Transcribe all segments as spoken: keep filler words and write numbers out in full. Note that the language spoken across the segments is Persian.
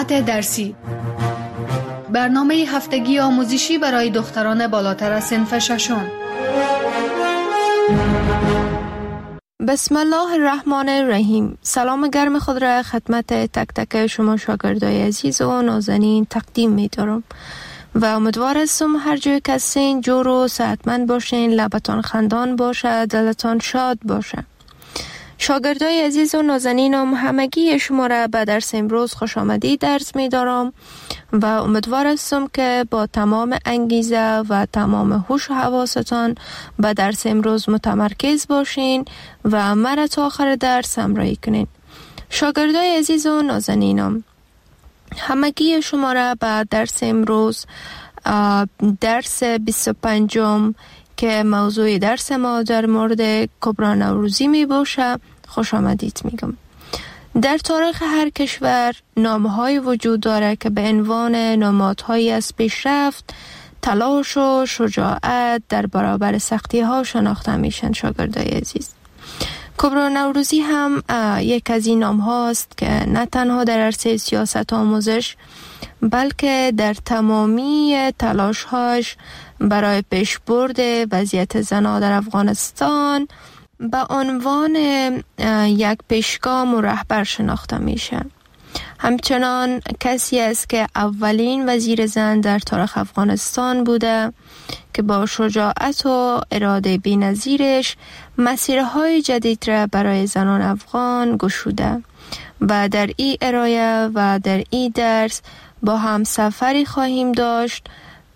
ساعت درسی، برنامه هفتگی آموزشی برای دختران بالاتر از صنف ششم. بسم الله الرحمن الرحیم. سلام گرم خود را خدمت تک تک شما شاگردای عزیز و نازنین تقدیم می دارم و امیدوار هستم هر جای که هستین جور و صحتمند باشین، لبتان خندان باشه، دلتان شاد باشه. شاگردای عزیز و نازنینم، همگی شما را به درس امروز خوش آمدید درس می دارم و امیدوار هستم که با تمام انگیزه و تمام هوش و حواستان به درس امروز متمرکز باشین و مرا تا آخر درس همراهی کنین. شاگردای عزیز و نازنینم، همگی شما را به درس امروز، درس بیست و پنجم که موضوع درس ما در مورد کبری نوروزی می باشه خوش آمدید میگم. در تاریخ هر کشور نامه‌های وجود داره که به عنوان نمادهایی از پیشرفت، تلاش و شجاعت در برابر سختی‌ها شناخته میشن. شاگردای عزیز، کبری نوروزی هم یک از این نام‌هاست که نه تنها در عرصه سیاست آموزش بلکه در تمامی تلاش‌هاش برای پیشبرد وضعیت زنان در افغانستان به عنوان یک پیشگام و رهبر شناخته میشه. همچنان کسی است که اولین وزیر زن در تاریخ افغانستان بوده که با شجاعت و اراده بی‌نظیرش مسیرهای جدید را برای زنان افغان گشوده و در این ارائه و در این درس با هم سفری خواهیم داشت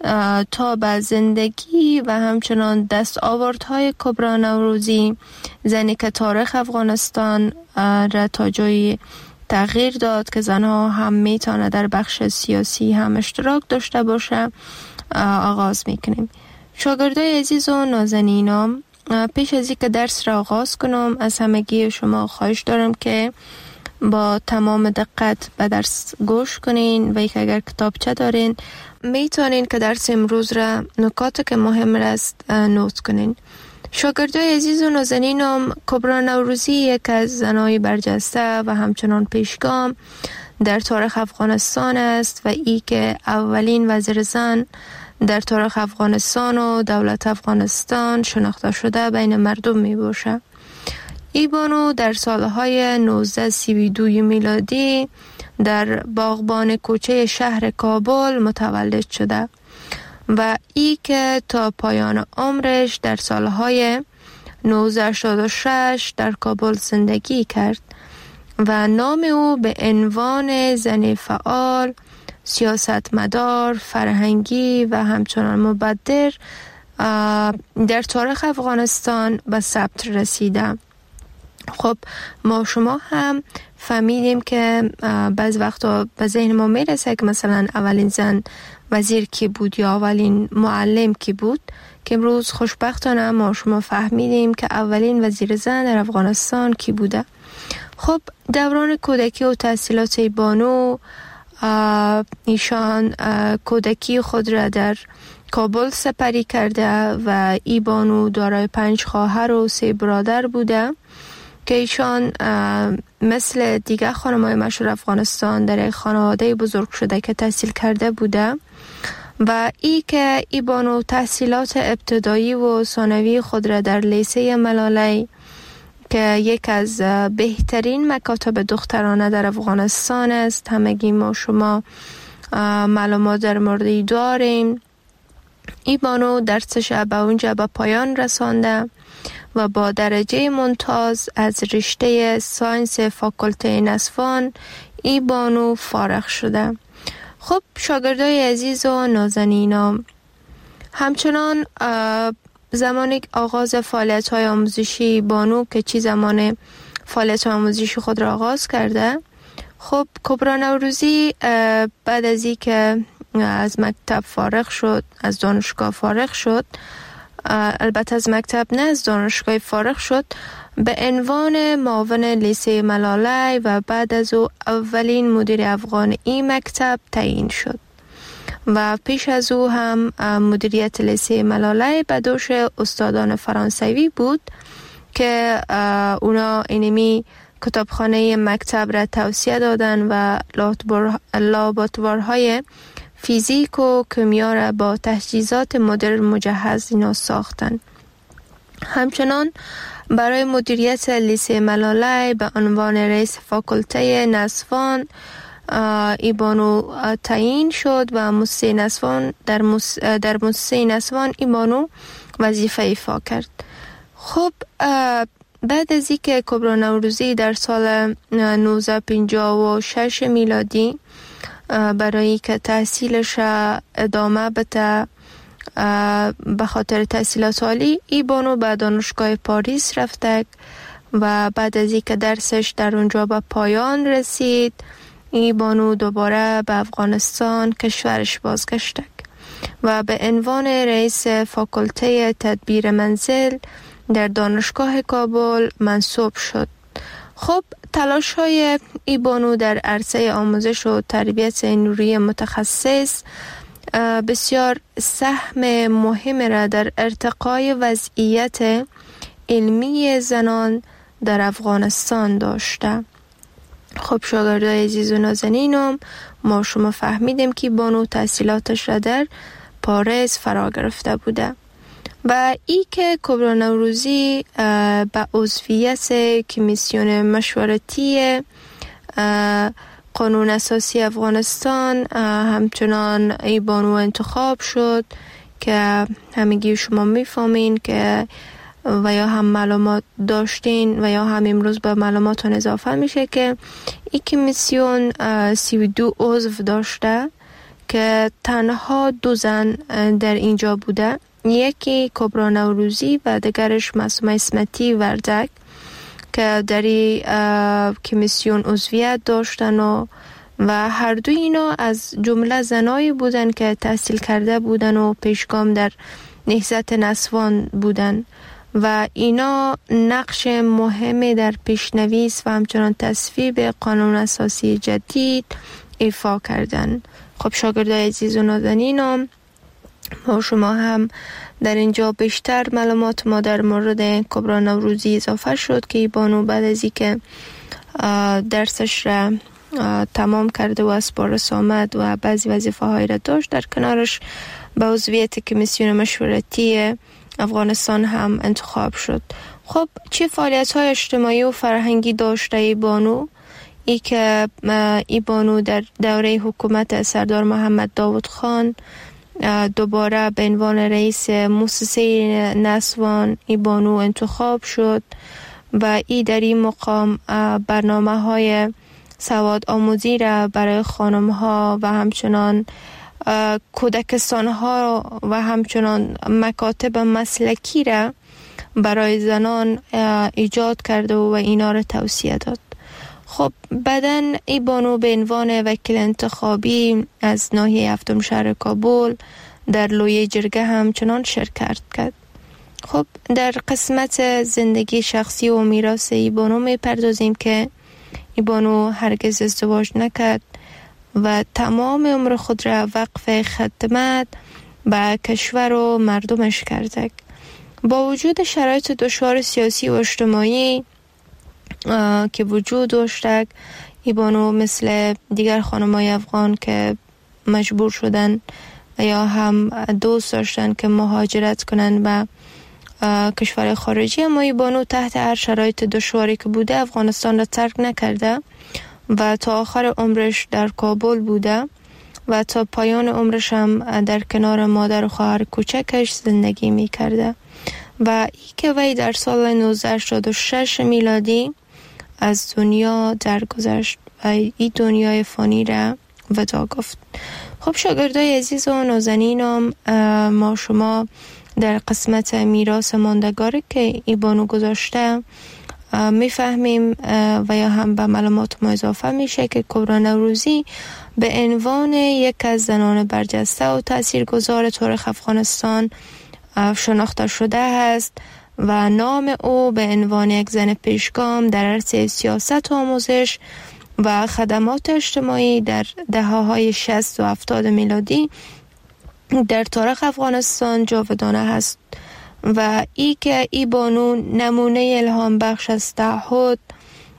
تا به زندگی و همچنان دستاوردهای کبری نوروزی، زنی که تاریخ افغانستان را تا جایی تغییر داد که زنها هم میتونه در بخش سیاسی هم اشتراک داشته باشه، آغاز میکنیم. شاگردای عزیز و نازنینم، پیش از اینکه درس را آغاز کنم از همگی شما خواهش دارم که با تمام دقت به درس گوش کنین و یک اگر کتابچه دارین میتونین که درس امروز را نکاتی که مهم است نوت کنین. شاگردای عزیز و نازنینم، کبری نوروزی یک از زنای برجسته و همچنان پیشگام در تاریخ افغانستان است و ای که اولین وزیر زن در تاریخ افغانستان و دولت افغانستان شناخته شده بین مردم می باشه. ای بانو در سالهای نوزده سی و دو میلادی در باغبان کوچه شهر کابل متولد شده و ای که تا پایان عمرش در سالهای نوزده هشتاد و شش در کابل زندگی کرد و نام او به عنوان زن فعال، سیاستمدار، فرهنگی و همچنان مبدر در تاریخ افغانستان به ثبت رسیده. خب ما شما هم فهمیدیم که بعض وقتا به ذهن ما میرسه که مثلا اولین زن وزیر کی بود یا اولین معلم کی بود، که امروز خوشبختانه ما شما فهمیدیم که اولین وزیر زن در افغانستان کی بوده. خب دوران کودکی و تحصیلات بانو، ایشان کودکی خود را در کابل سپری کرده و ای بانو دارای پنج خواهر و سه برادر بوده که ایشان مثل دیگر خانم‌های مشهور افغانستان در خانواده بزرگ شده که تحصیل کرده بوده و ای که ای بانو تحصیلات ابتدایی و ثانوی خود را در لیسه ملالی که یک از بهترین مکاتب دخترانه در افغانستان است، همگی ما شما معلومات در موردی داریم، ای بانو درسش به اونجا به پایان رسانده و با درجه ممتاز از رشته ساینس فاکولته نسوان ای بانو فارغ شده. خب شاگردای عزیز و نازنینم، همچنان زمانی آغاز فعالیت های آموزشی بانو که چی زمان فعالیت آموزشی خود را آغاز کرده، خب کبری نوروزی بعد از این که از مکتب فارغ شد، از دانشگاه فارغ شد، البته از مکتب نه از دانشگاه فارغ شد، به عنوان معاون لیسه ملالی و بعد از او اولین مدیر افغان این مکتب تعیین شد و پیش از او هم مدیریت لیسه ملالی به دوش استادان فرانسوی بود که اونا اینمی کتابخانه مکتب را توسعه دادن و لابراتوارهای فیزیک و کیمیا را با تجهیزات مدرن مجهز اینا ساختن. همچنان برای مدیریت لیسه ملاله به عنوان رئیس فاکولته نسوان ای بانو تعیین شد و موسسه نسوان در موس در موسسه نسوان ای بانو وظیفه ایفا کرد. خب بعد از اینکه کبرا نوروزی در سال نوزده پنجاه و شش میلادی برای که تحصیلش ادامه بده به خاطر تحصیلات عالی، ای بانو به دانشگاه پاریس رفته و بعد از اینکه درسش در اونجا به پایان رسید، ای بانو دوباره به افغانستان کشورش بازگشت و به عنوان رئیس فاکولته تدبیر منزل در دانشگاه کابل منصوب شد. خب تلاش های ای بانو در عرصه آموزش و تربیت نوری متخصص بسیار سهم مهم را در ارتقای وضعیت علمی زنان در افغانستان داشته. خب شاگردای عزیز و نازنینم، ما شما فهمیدیم که بانو تحصیلاتش را در پاریس فرا گرفته بوده و ای که کبرا نوروزی به عضویت کمیسیون مشورتی قانون اساسی افغانستان همچنان ای بانو انتخاب شد که همگی شما میفهمین که و یا هم معلومات داشتین و یا هم امروز به معلوماتون اضافه میشه که این کمیسیون سی و دو عضو داشته که تنها دو زن در اینجا بوده، یکی کبرا نوروزی و دیگرش معصومه اسمتی وردک که در این کمیسیون عضویت داشتن و و هر دو اینا از جمله زنایی بودن که تحصیل کرده بودن و پیشگام در نهضت نسوان بودن و اینا نقش مهمی در پیشنویس و همچنان تصویب قانون اساسی جدید ایفا کردن. خب شاگردای عزیز و نازنینم، ما شما هم در اینجا بیشتر معلومات ما در مورد کبرا نوروزی اضافه شد که بانو بعد از اینکه درسش را تمام کرده و از پاریس آمد و بعضی وظیفه هایی را داشت، در کنارش به عضویت کمیسیون مشورتی افغانستان هم انتخاب شد. خب چه فعالیت های اجتماعی و فرهنگی داشته ای بانو؟ ای که ای بانو در دوره حکومت سردار محمد داود خان دوباره به عنوان رئیس موسسه نسوان ای بانو انتخاب شد و ای در این مقام برنامه های سواد آموزی را برای خانم ها و همچنان کودکستان ها و همچنان مکاتب مسلکی را برای زنان ایجاد کرده و اینا را توصیه داد. خب بعداً ای بانو به عنوان وکیل انتخابی از ناحیه هفتم شهر کابل در لویه جرگه همچنان شرکت کرد. خب در قسمت زندگی شخصی و میراث ای بانو می پردازیم که ای بانو هرگز ازدواج نکرد و تمام عمر خود را وقف خدمت به کشور و مردمش کرده. با وجود شرایط دشوار سیاسی و اجتماعی که وجود داشته، ای بانو مثل دیگر خانم‌های افغان که مجبور شدن و یا هم دوست داشتن که مهاجرت کنن به کشور خارجی، اما ای بانو تحت هر شرایط دشواری که بوده افغانستان را ترک نکرده و تا آخر عمرش در کابل بوده و تا پایان عمرش هم در کنار مادر و خواهر کوچکش زندگی می کرده و ای که وی در سال نوزده هشتاد و شش میلادی از دنیا درگذشت و این دنیای فانی را وداع گفت. خب شاگردای عزیز و نازنینم، ما شما در قسمت میراث ماندگاری که ای بانو گذاشته میفهمیم و یا هم به معلومات ما اضافه میشه که کبرا نوروزی به عنوان یک از زنان برجسته و تاثیرگذار تاریخ افغانستان شناخته شده است و نام او به عنوان یک زن پیشگام در عرصه سیاست و آموزش و خدمات اجتماعی در دهه‌های شصت و هفتاد میلادی در تاریخ افغانستان جاودانه است و ای که ای بانو نمونه الهام بخش از تعهد،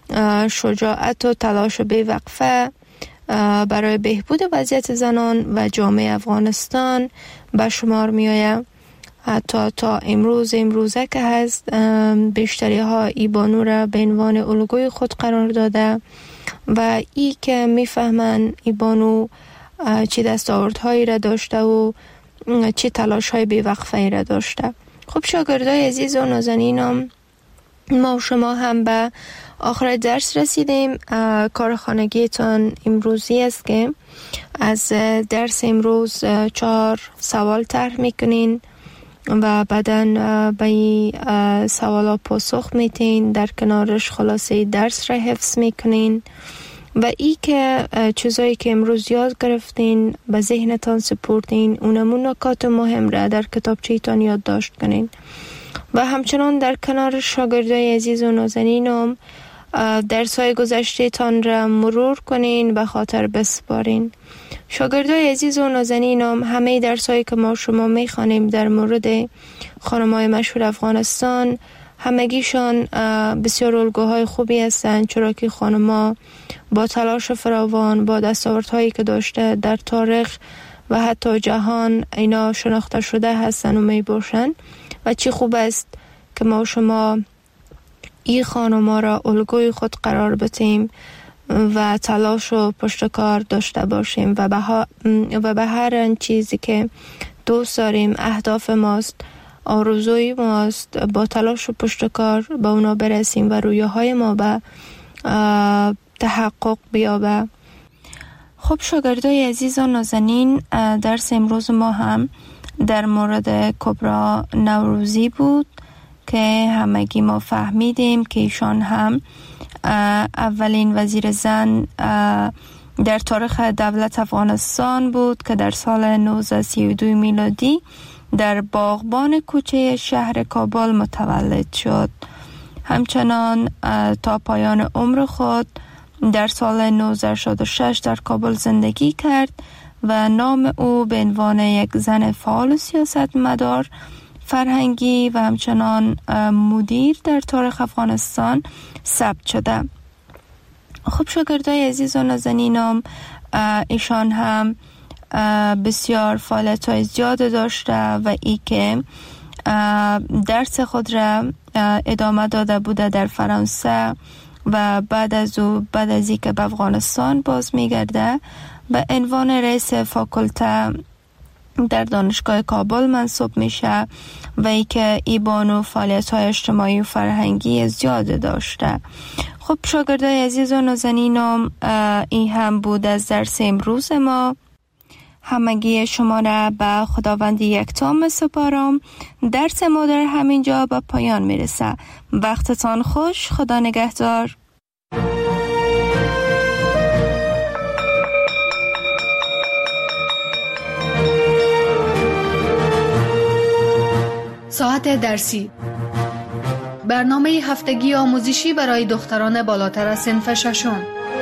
شجاعت و تلاش بی‌وقفه برای بهبود وضعیت زنان و جامعه افغانستان به شمار می آید. حتی تا امروز امروزه که هست بیشتری ها ای بانو را به عنوان الگوی خود قرار داده و ای که می فهمن ای بانو چی دستاوردهایی را داشته و چی تلاش های بی‌وقفه را داشته. خب شاگردای عزیز و نازنینم، ما و شما هم به آخر درس رسیدیم. کار خانگیتان امروزی است که از درس امروز چهار سوال طرح میکنین و بعداً به این سوالا پاسخ میتین، در کنارش خلاصه درس را حفظ میکنین و ای که چیزایی که امروز یاد گرفتین به ذهنتان سپردین، اونمون نکات مهم را در کتابچه‌تان یادداشت کنین و همچنان در کنار شاگردای عزیز و نازنینم درس‌های گذشته تان را مرور کنین، به خاطر بسپارین. شاگردای عزیز و نازنینم، همه درس‌هایی که ما شما می‌خوانیم در مورد خانم‌های مشهور افغانستان، همگیشان بسیار الگوهای خوبی هستند، چرا که خانم‌ها با تلاش فراوان، با دستاوردهایی که داشته در تاریخ و حتی جهان اینا شناخته شده هستند و می باشند و چی خوب است که ما شما این خانم‌ها را الگوی خود قرار بدیم و تلاش و پشتکار داشته باشیم و به, ها و به هر چیزی که دوست داریم، اهداف ماست، آرزوی ماست، با تلاش و پشتکار به اونا برسیم و رویاهای ما به تحقق بیابه. خب شاگردای عزیز و نازنین، درس امروز ما هم در مورد کبرا نوروزی بود که همگی ما فهمیدیم که ایشان هم اولین وزیر زن در تاریخ دولت افغانستان بود که در سال نوزده سی و دو میلادی در باغبان کوچه شهر کابل متولد شد. همچنان تا پایان عمر خود در سال نوزده شصت و شش در کابل زندگی کرد و نام او به عنوان یک زن فعال سیاستمدار فرهنگی و همچنان مدیر در تاریخ افغانستان ثبت شده. خب شاگردای عزیز و نازنینم، ایشان هم بسیار فعالیت‌های زیاد داشته و ای که درس خود را ادامه داده بوده در فرانسه و بعد از او بعد از اینکه به افغانستان باز میگرده به عنوان رئیس فاکولته در دانشگاه کابل منصوب میشه و ای که ای بانو فعالیت‌های اجتماعی و فرهنگی زیاد داشته. خب شاگردای عزیز و نازنینم، این هم بود از درس امروز ما. همگی شما را به خداوند یکتا می‌سپارم. درس ما در همینجا به پایان میرسه. وقتتان خوش. خدا نگهدار. ساعت درسی، برنامه هفتگی آموزشی برای دختران بالاتر از صنف ششم.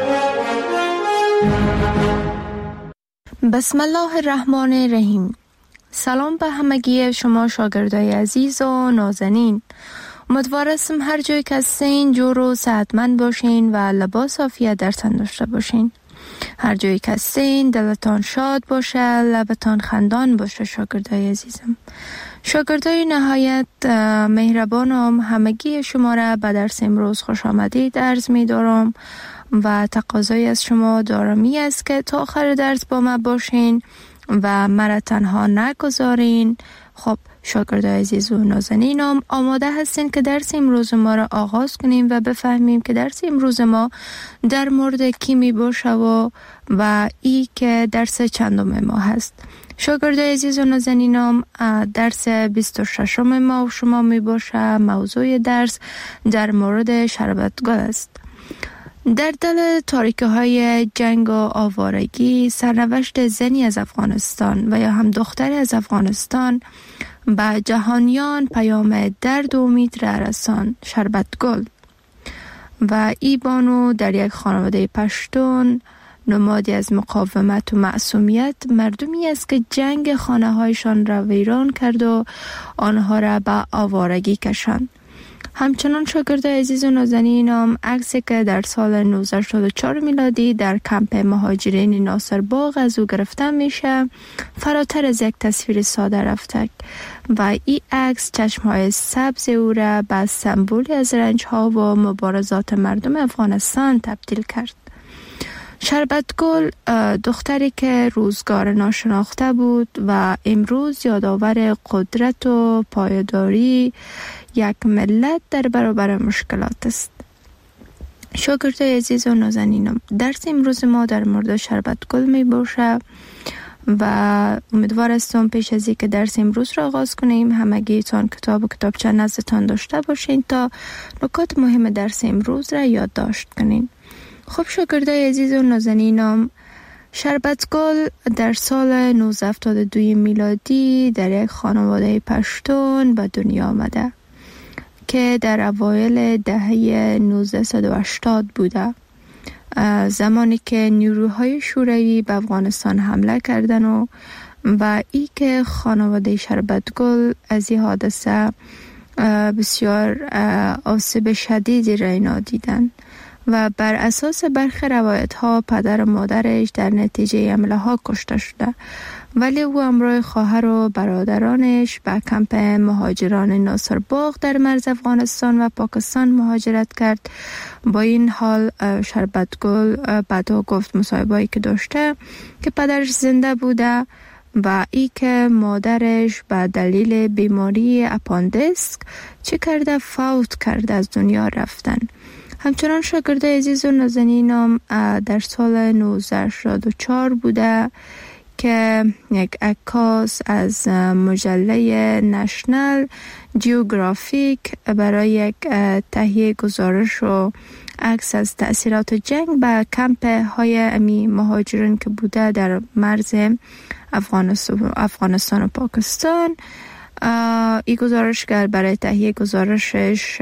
بسم الله الرحمن الرحیم. سلام به همگی شما شاگردای عزیز و نازنین. امیدوارم هر جای که هستین جور و صحتمند باشین و لباس عافیت در تن داشته باشین. هر جایی که هستین دلتان شاد باشه، لبتان خندان باشه. شاگردای عزیزم، شاگردای نهایت مهربانم، همگی شما را به درس امروز خوش آمدید عرض می دارم و تقاضای از شما دارمی است که تا آخر درس با ما باشین و مرا تنها نگذارین. خب شاگردای عزیز و نازنینم، آماده هستین که درس امروز ما را آغاز کنیم و بفهمیم که درس امروز ما در مورد کی می باشه و و ای که درس چندم ما هست. شاگردای عزیز و نازنینم، درس بیست و ششم ما و شما می باشه. موضوع درس در مورد شربتگل است. در دل تاریکه های جنگ و آوارگی، سرنوشت زنی از افغانستان و یا هم دختری از افغانستان به جهانیان پیام درد و امید را رساند. شربتگل و ای بانو در یک خانواده پشتون، نمادی از مقاومت و معصومیت، مردمی است که جنگ خانه هایشان را ویران کرد و آنها را به آوارگی کشاند. همچنان شاگردای عزیز و نازنین هم عکسی که در سال نوزده هفتاد و چهار میلادی در کمپ مهاجرین ناصر باغ از او گرفته میشه فراتر از یک تصویر ساده رفته و این عکس چشمهای سبز او را به سمبولی از رنجها و مبارزات مردم افغانستان تبدیل کرد. شربتگل دختری که روزگار ناشناخته بود و امروز یادآور قدرت و پایداری یک ملت در برابر مشکلات است. شاگردای عزیز و نازنینم، درس امروز ما در مورد شربتگل می باشه و امیدوار هستم پیش از اینکه درس امروز را آغاز کنیم همگی تان کتاب و کتابچه نزدتان داشته باشین تا نکات مهم درس امروز را یادداشت کنین. خب شاگردای عزیز و نازنینم، شربتگل در سال نوزده هفتاد و دو میلادی در یک خانواده پشتون به دنیا آمده که در اوایل دهه نوزده و هشتاد بوده، زمانی که نیروهای شوروی به افغانستان حمله کردن و و ای که خانواده شربتگل از این حادثه بسیار آسیب شدیدی را اینا دیدن و بر اساس برخی روایت ها پدر و مادرش در نتیجه حمله ها کشته شده، ولی او همراه خواهر و برادرانش به کمپ مهاجران ناصر باغ در مرز افغانستان و پاکستان مهاجرت کرد. با این حال شربتگل بعدا گفت مصاحبه‌ای که داشته که پدرش زنده بوده و ای که مادرش به دلیل بیماری اپاندیسک چه کرده فوت کرده از دنیا رفتن. همچنان شاگردای عزیز و نازنینم در سال نوزده هشتاد و چهار بوده که یک عکاس از مجله نشنال جیوگرافیک برای یک تهیه گزارش و عکس از تأثیرات جنگ به کمپ های امی مهاجرین که بوده در مرز افغانستان, افغانستان و پاکستان این گزارشگر برای تهیه گزارشش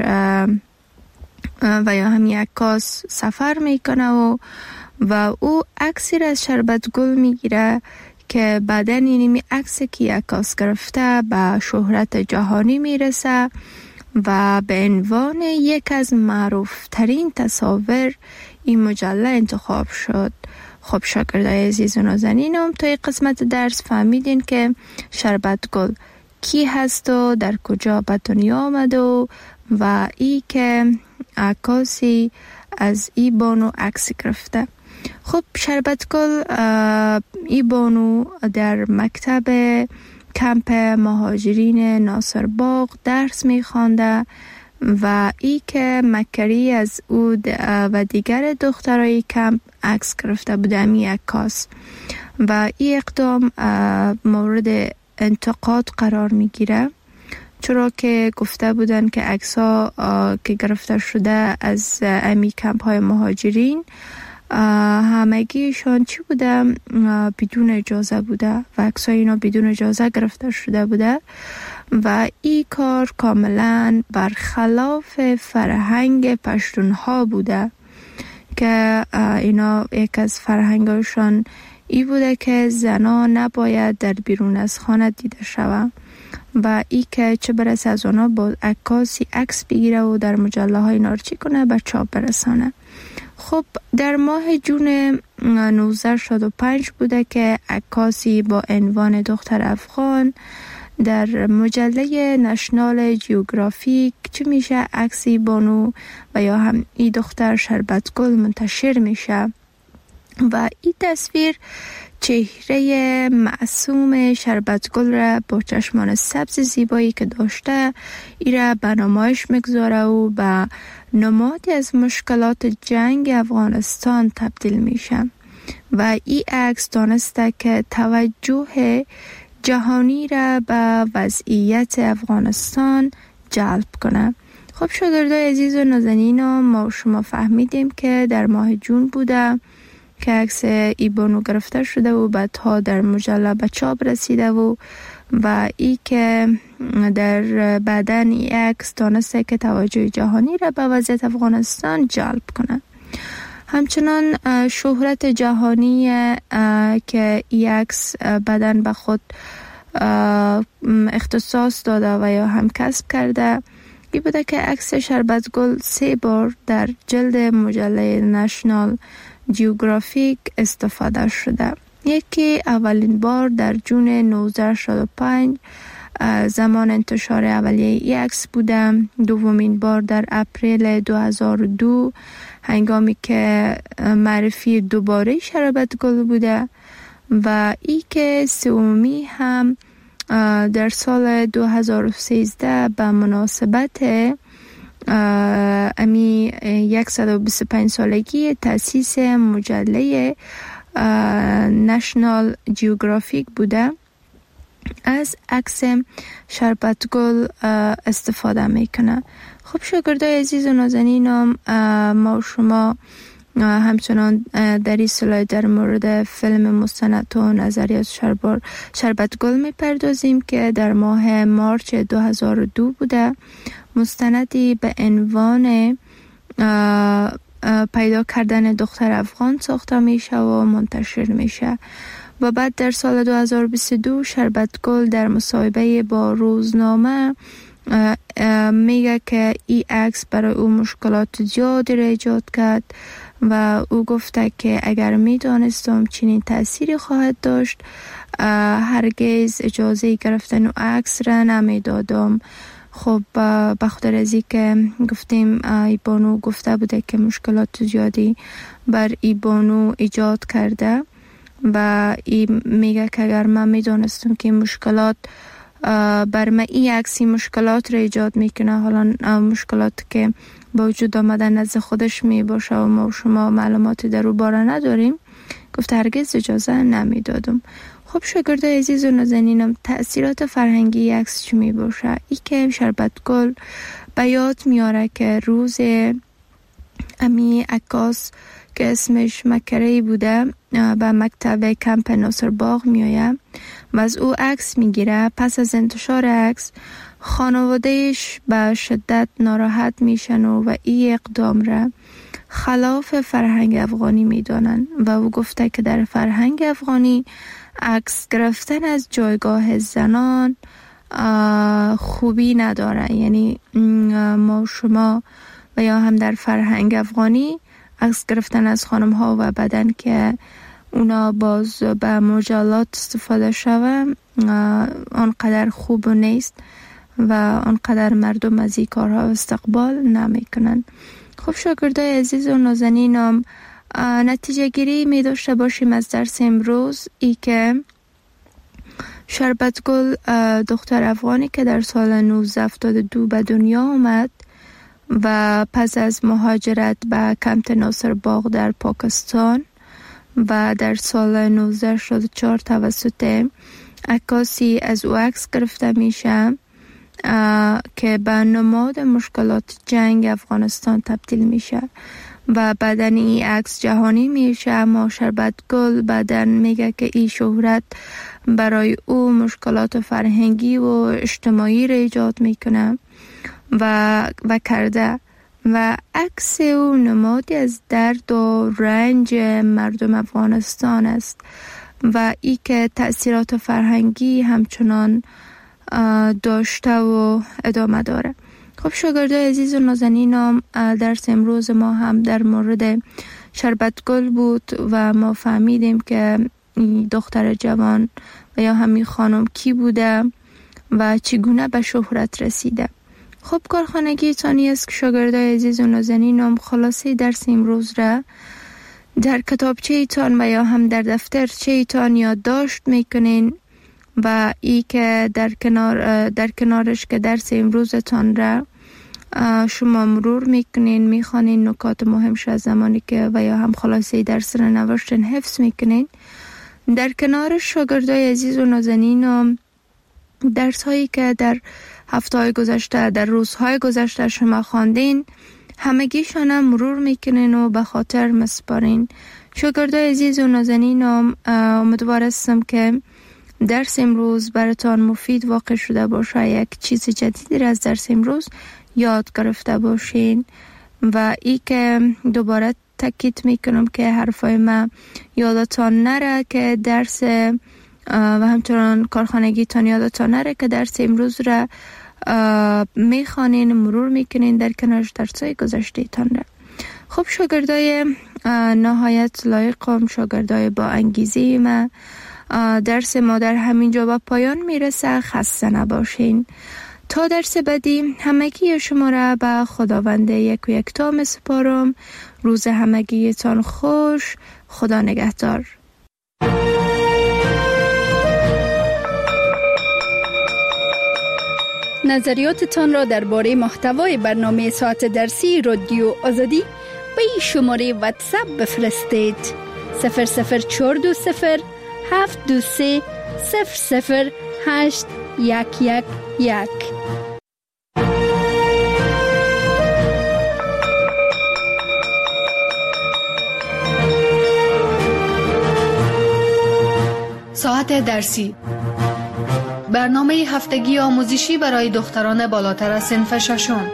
و یا همین عکاس سفر میکنه و و او عکسی را از شربتگل میگیره که بعدن اینمی عکسی که عکاس گرفته به شهرت جهانی میرسه و به عنوان یک از معروف ترین تصاویر این مجله انتخاب شد. خب شاگردای عزیز و نازنینم، تا این قسمت درس فهمیدین که شربتگل کی هست و در کجا به دنیا آمد و و ای که عکاسی از ای بانو عکس گرفته. خب شربتگل ای بانو در مکتب کمپ مهاجرین ناصر باغ درس می خوانده و ای که مکری از او و دیگر دخترای کمپ عکس گرفته بوده می عکاس و ای اقدام مورد انتقاد قرار می گیره، چرا که گفته بودن که عکس‌ها که گرفته شده از امی کمپ های مهاجرین همگیشان چی بوده؟ بدون اجازه بوده و عکس‌های اینا بدون اجازه گرفته شده بوده و این کار کاملا برخلاف فرهنگ پشتونها بوده که اینا یک از فرهنگشان ای بوده که زنا نباید در بیرون از خانه دیده شود و ای که چه برسه از اونا با عکاسی عکس بگیره و در مجله های نارچی کنه به چاپ برسانه. خب در ماه جون نوزده هشتاد و پنج بوده که عکاسی با عنوان دختر افغان در مجله نشنال جیوگرافیک چه میشه عکسی بانو و یا هم ای دختر شربتگل منتشر میشه و این تصویر چهره معصوم شربتگل را با چشمان سبز زیبایی که داشته ای را به نمایش میگذاره و به نمادی از مشکلات جنگ افغانستان تبدیل میشه و این عکس دانسته که توجه جهانی را به وضعیت افغانستان جلب کنه. خب شاگردای عزیز و نازنین، ما شما فهمیدیم که در ماه جون بوده که عکس ای بانو گرفته شده و بعدها در مجله به چاپ رسیده و و ای که در بدن ای عکس دانسته که توجه جهانی را به وضعیت افغانستان جلب کنه. همچنان شهرت جهانی که ای عکس بدن به خود اختصاص داده و یا هم کسب کرده نمایشگی بوده که عکس شربت گل سه بار در جلد مجله نشنال جیوگرافیک استفاده شده. یکی اولین بار در جون نوزده شصت و پنج زمان انتشار اولیه ای عکس بوده. دومین بار در اپریل دو هزار و دو هنگامی که معرفی دوباره شربت گل بوده و ای که سومی هم در سال دو هزار و سیزده به مناسبت امی صد و بیست و پنج سالگی تأسیس مجله نشنال جیوگرافیک بوده. از عکس شربت گل استفاده میکنه. خب شاگردای عزیز و نازنینم، ما و شما همچنان در این سلاید در مورد فیلم مستند و نظریات شربت گل میپردازیم که در ماه مارچ دو هزار و دو بوده. مستندی به عنوان پیدا کردن دختر افغان ساخته میشه و منتشر میشه و بعد در سال دو هزار و بیست و دو شربت گل در مصاحبه با روزنامه میگه که این عکس برای او مشکلات زیادی را ایجاد کرد و او گفته که اگر میدانستم چنین تأثیری خواهد داشت هرگز اجازه گرفتن او عکس را نمیدادم. خب به خاطر از که گفتیم ای بانو گفته بوده که مشکلات زیادی بر ای بانو ایجاد کرده و ای میگه که اگر من میدانستم که مشکلات بر من این عکسی مشکلات را ایجاد میکنه، حالا مشکلات که با وجود آمدن نزد خودش می باشه و ما و شما معلوماتی در او باره نداریم، گفته هرگز اجازه نمیدادم. خب شاگردای عزیز و نازنینم، تأثیرات فرهنگی عکس چی می باشه؟ ای که شربت گل به یاد میاره که روز امی عکاس که اسمش مکری بوده به مکتب کمپ ناصر باغ میآید و از او عکس میگیره. پس از انتشار عکس خانوادهش به شدت ناراحت میشن و این اقدام را خلاف فرهنگ افغانی میدانن و او گفته که در فرهنگ افغانی عکس گرفتن از جایگاه زنان خوبی نداره. یعنی ما شما و یا هم در فرهنگ افغانی عکس گرفتن از خانم ها و بدن که اونا باز به مجلات استفاده شوه آنقدر خوب نیست و آنقدر مردم از این کارها استقبال نمی کنن. خب شاگردای عزیز و نازنینم، نتیجه گیری می داشته باشیم از درس امروز ای که شربت گل دختر افغانی که در سال نوزده هفتاد و دو به دنیا آمد و پس از مهاجرت به کمپ ناصر باغ در پاکستان و در سال نوزده هشتاد و چهار توسط عکاسی از او عکس گرفته میشه که به نماد مشکلات جنگ افغانستان تبدیل میشه و بعدن این عکس جهانی میشه. اما شربت گل بعدن میگه که این شهرت برای او مشکلات فرهنگی و اجتماعی را ایجاد میکنه و و کرده و عکس او نمادی از درد و رنج مردم افغانستان است و ای که تأثیرات فرهنگی همچنان داشته و ادامه داره. خب شاگردای عزیز و نازنینم، درس امروز ما هم در مورد شربت گل بود و ما فهمیدیم که دختر جوان و یا همین خانم کی بوده و چگونه به شهرت رسیده. خب کارخانگی تانی است که شاگردای عزیز و نازنینم خلاصه درس امروز را در کتابچه ایتان و یا هم در دفترچه ایتان یادداشت میکنین و ای که در کنار در کنارش که درس امروزتان را شما مرور میکنین، میخوانین نکات مهمش از زمانی که و یا هم خلاصه درس را نوشتن حفظ میکنین. در کنار شاگردای عزیز و نازنینم درس هایی که در هفته های گذشته در روزهای گذشته شما خواندین همگیشان هم مرور میکنین و به خاطر مسپارین. شاگردای عزیز و نازنینم، امیدوار هستم که درس امروز براتان مفید واقع شده باشه، یک چیز جدیدی را از درس امروز یاد گرفته باشین و ای که دوباره تاکید میکنم که حرفای من یادتان نره که درس و همچنان کارخانگی تان یادتان نره که درس امروز را میخوانین، مرور میکنین در کنارش درسای گذشته تان را. خب شاگردای نهایت لایقم، شاگردای با انگیزه ما، درس ما در همین جا به پایان میرسه. خسته نباشین. تا درس بعدی همگی شما را به خداوند یک و یکتا می سپارم. روز همگیتان خوش. خدا نگهدار. نظریاتتان را درباره محتوای برنامه ساعت درسی رادیو آزادی به این شماره واتساپ بفرستید: صفر صفر چهار دو صفر هفت دو سه صفر صفر هشت یک یک یک. ساعت درسی، برنامه هفتگی آموزشی برای دختران بالاتر از صنف ششم.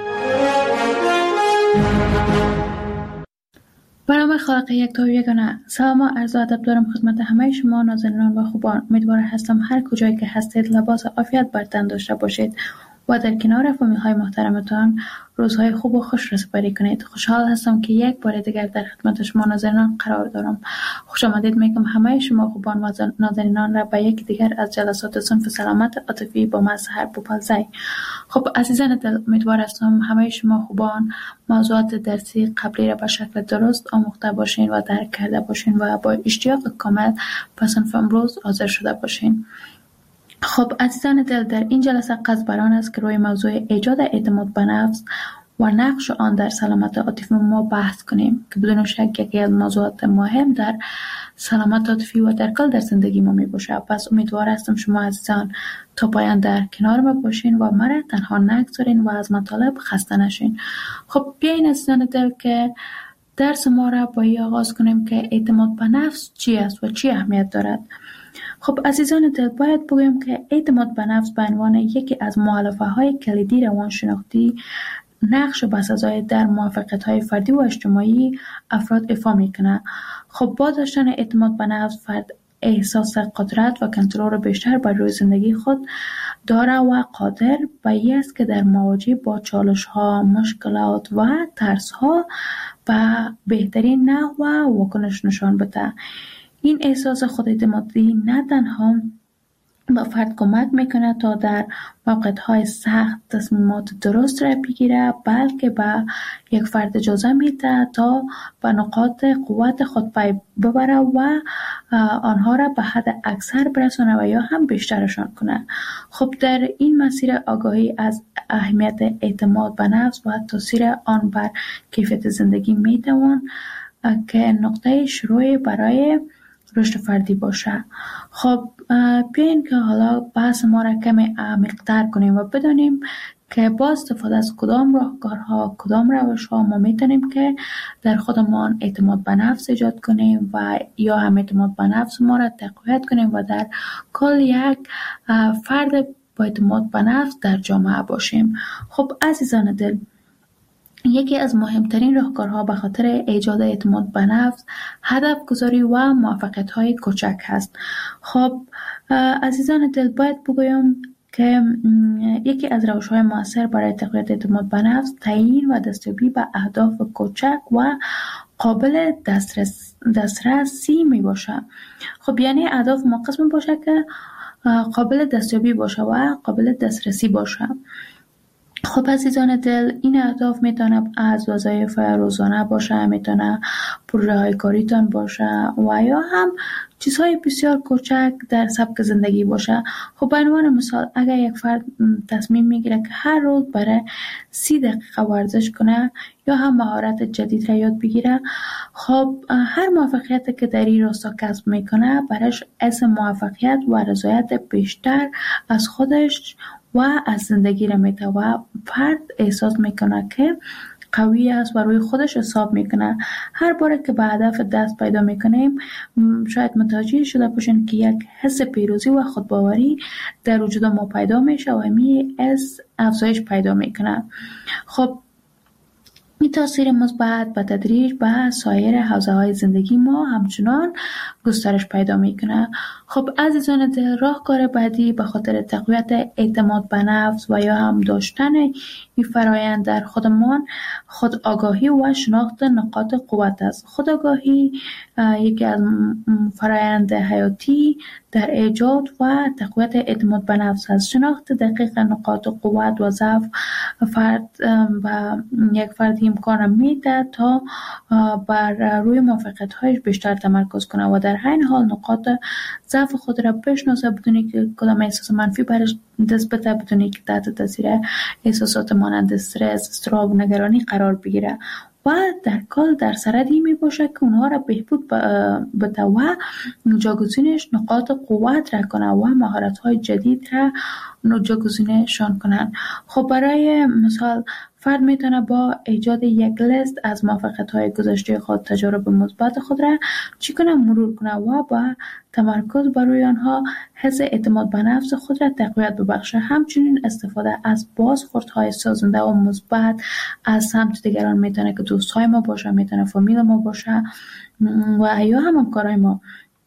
برنامه خالق یک تا یگانه. سلام و عرض ادب دارم خدمت همه شما نازنینان و خوبان. امیدوار هستم هر کجایی که هستید لباس عافیت بر تن داشته باشید و در کنار فامیل های محترمتان روزهای خوب و خوش را سپری کنید. خوشحال هستم که یک بار دیگر در خدمت شما نازنینان قرار دارم. خوش آمدید میگم همه شما خوبان و نازنینان را به یک دیگر از جلسات صنف سلامت عاطفی با من سحر بوپلزی. خب عزیزان دل، امیدوار هستم همه شما خوبان موضوعات درسی قبلی را به شکل درست آموخته باشین و درک کرده باشین و با اشتیاق کامل به صنف امروز حاضر شده باشین. خب عزیزان دل، در این جلسه قصد بر آن است که روی موضوع ایجاد اعتماد به نفس و نقش آن در سلامت عاطفی ما بحث کنیم که بدون شک یکی از موضوعات مهم در سلامت عاطفی و در کل در زندگی ما می باشه. پس امیدوار هستم شما عزیزان تا پایان در کنار ما باشین و مرا تنها نگذارین و از مطالب خسته نشین. خب بیاین عزیزان دل که درس ما را با این آغاز کنیم که اعتماد به نفس چی است و چی اهمیت دارد. خب عزیزان دل، باید بگویم که اعتماد به نفس به عنوان یکی از مؤلفه های کلیدی روانشناختی نقش بسزای در موفقیت های فردی و اجتماعی افراد ایفا میکنه. خب با داشتن اعتماد به نفس فرد احساس قدرت و کنترل بیشتر بر روی زندگی خود داره و قادر به این است که در مواجهه با چالش ها، مشکلات و ترس ها به بهترین نحو و واکنش نشان بده. این احساس خوداعتمادی نه تنها به فرد کمک میکنه تا در موقعیت‌های سخت تصمیمات درست را بگیره، بلکه به یک فرد اجازه میده تا به نقاط قوت خود پی ببره و آنها را به حد اکثر برسونه و یا هم بیشترشان کنه. خب در این مسیر آگاهی از اهمیت اعتماد به نفس و تاثیر آن بر کیفیت زندگی میتوان که نقطه شروع برای رشد فردی باشه. خب بیاین که حالا بحث ما را کمی عمیق‌تر کنیم و بدانیم که با استفاده از کدام راهکارها، کدام روش‌ها ما میتونیم که در خودمان اعتماد به نفس ایجاد کنیم و یا هم اعتماد به نفس ما را تقویت کنیم و در کل یک فرد با اعتماد به نفس در جامعه باشیم. خب عزیزان دل، یکی از مهمترین راهکارها به خاطر ایجاد اعتماد به نفس هدف گذاری و موفقیت های کوچک هست. خب عزیزان دل، باید بگویم که یکی از روش‌های مؤثر برای تقویت اعتماد به نفس تعیین و دستیابی به اهداف کوچک و قابل دسترس دسترسی می باشه. خب یعنی اهداف مقصد می باشه که قابل دستیابی باشه و قابل دسترسی باشه. خب عزیزان دل، این اهداف میتونه از وظایف روزانه باشه، میتونه پروژه های کاریتان باشه و یا هم چیزهای بسیار کوچک در سبک زندگی باشه. خب به عنوان مثال اگر یک فرد تصمیم میگیره که هر روز برای سی دقیقه ورزش کنه یا هم مهارت جدید را یاد بگیره، خب هر موفقیت که در این راستا کسب میکنه برایش حس موفقیت و رضایت بیشتر از خودش و از زندگی را میده و فرد احساس میکنه که قوی است و روی خودش حساب میکنه. هر باره که به هدف دست پیدا میکنیم شاید متوجه شده باشین که یک حس پیروزی و خودباوری در وجود ما پیدا میشه و همین حس افزایش پیدا میکنه. خب این تاثیر مثبت به تدریج به سایر حوزه های زندگی ما همچنان گسترش پیدا میکنه. خب عزیزان دل، راهکار بعدی به خاطر تقویت اعتماد به نفس و یا هم داشتن این فرایند در خودمان خود آگاهی و شناخت نقاط قوت است. خود آگاهی یکی از فرایند حیاتی در ایجاد و تقویت اعتماد به نفس است. شناخت دقیق نقاط قوت و ضعف فرد و یک فرد امکان میده تا بر روی موفقیت‌هایش بیشتر تمرکز کنه و در همین حال نقاط ضعف خود را بشناسه بدون که کدام احساس منفی برش دست بده، بدون که تحت تاثیر احساسات مانند استرس، اضطراب و نگرانی قرار بگیره و در کل در سردی می باشه که اونها را بهبود بده و جاگزینش نقاط قوت را کنه و مهارت‌های جدید را جاگزینشان کنن. خب برای مثال فرد میتونه با ایجاد یک لیست از موفقیت‌های گذشته خود، تجارب مثبت خود را چی کنه مرور کنه و با تمرکز بر روی آنها حس اعتماد به نفس خود را تقویت ببخشه. همچنین استفاده از بازخوردهای سازنده و مثبت از سمت دیگران میتونه که دوستای ما باشه، میتونه فامیل ما باشه و یا هم همکارای ما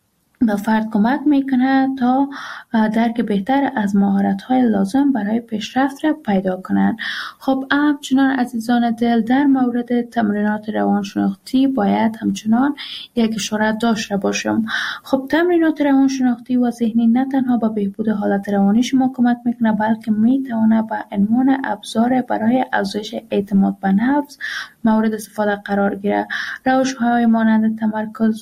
به فرد کمک میکنه تا درک بهتر از مهارت‌های لازم برای پیشرفت را پیدا کنند. خب همچنان عزیزان دل، در مورد تمرینات روانشناختی باید همچنان یک اشاره داشته باشم. خب تمرینات روانشناختی و ذهنی نه تنها به بهبود حالت روانی شما کمک میکنه، بلکه میتونه به عنوان ابزار برای افزایش اعتماد به نفس مورد استفاده قرار گیره. روش‌های مانند تمرکز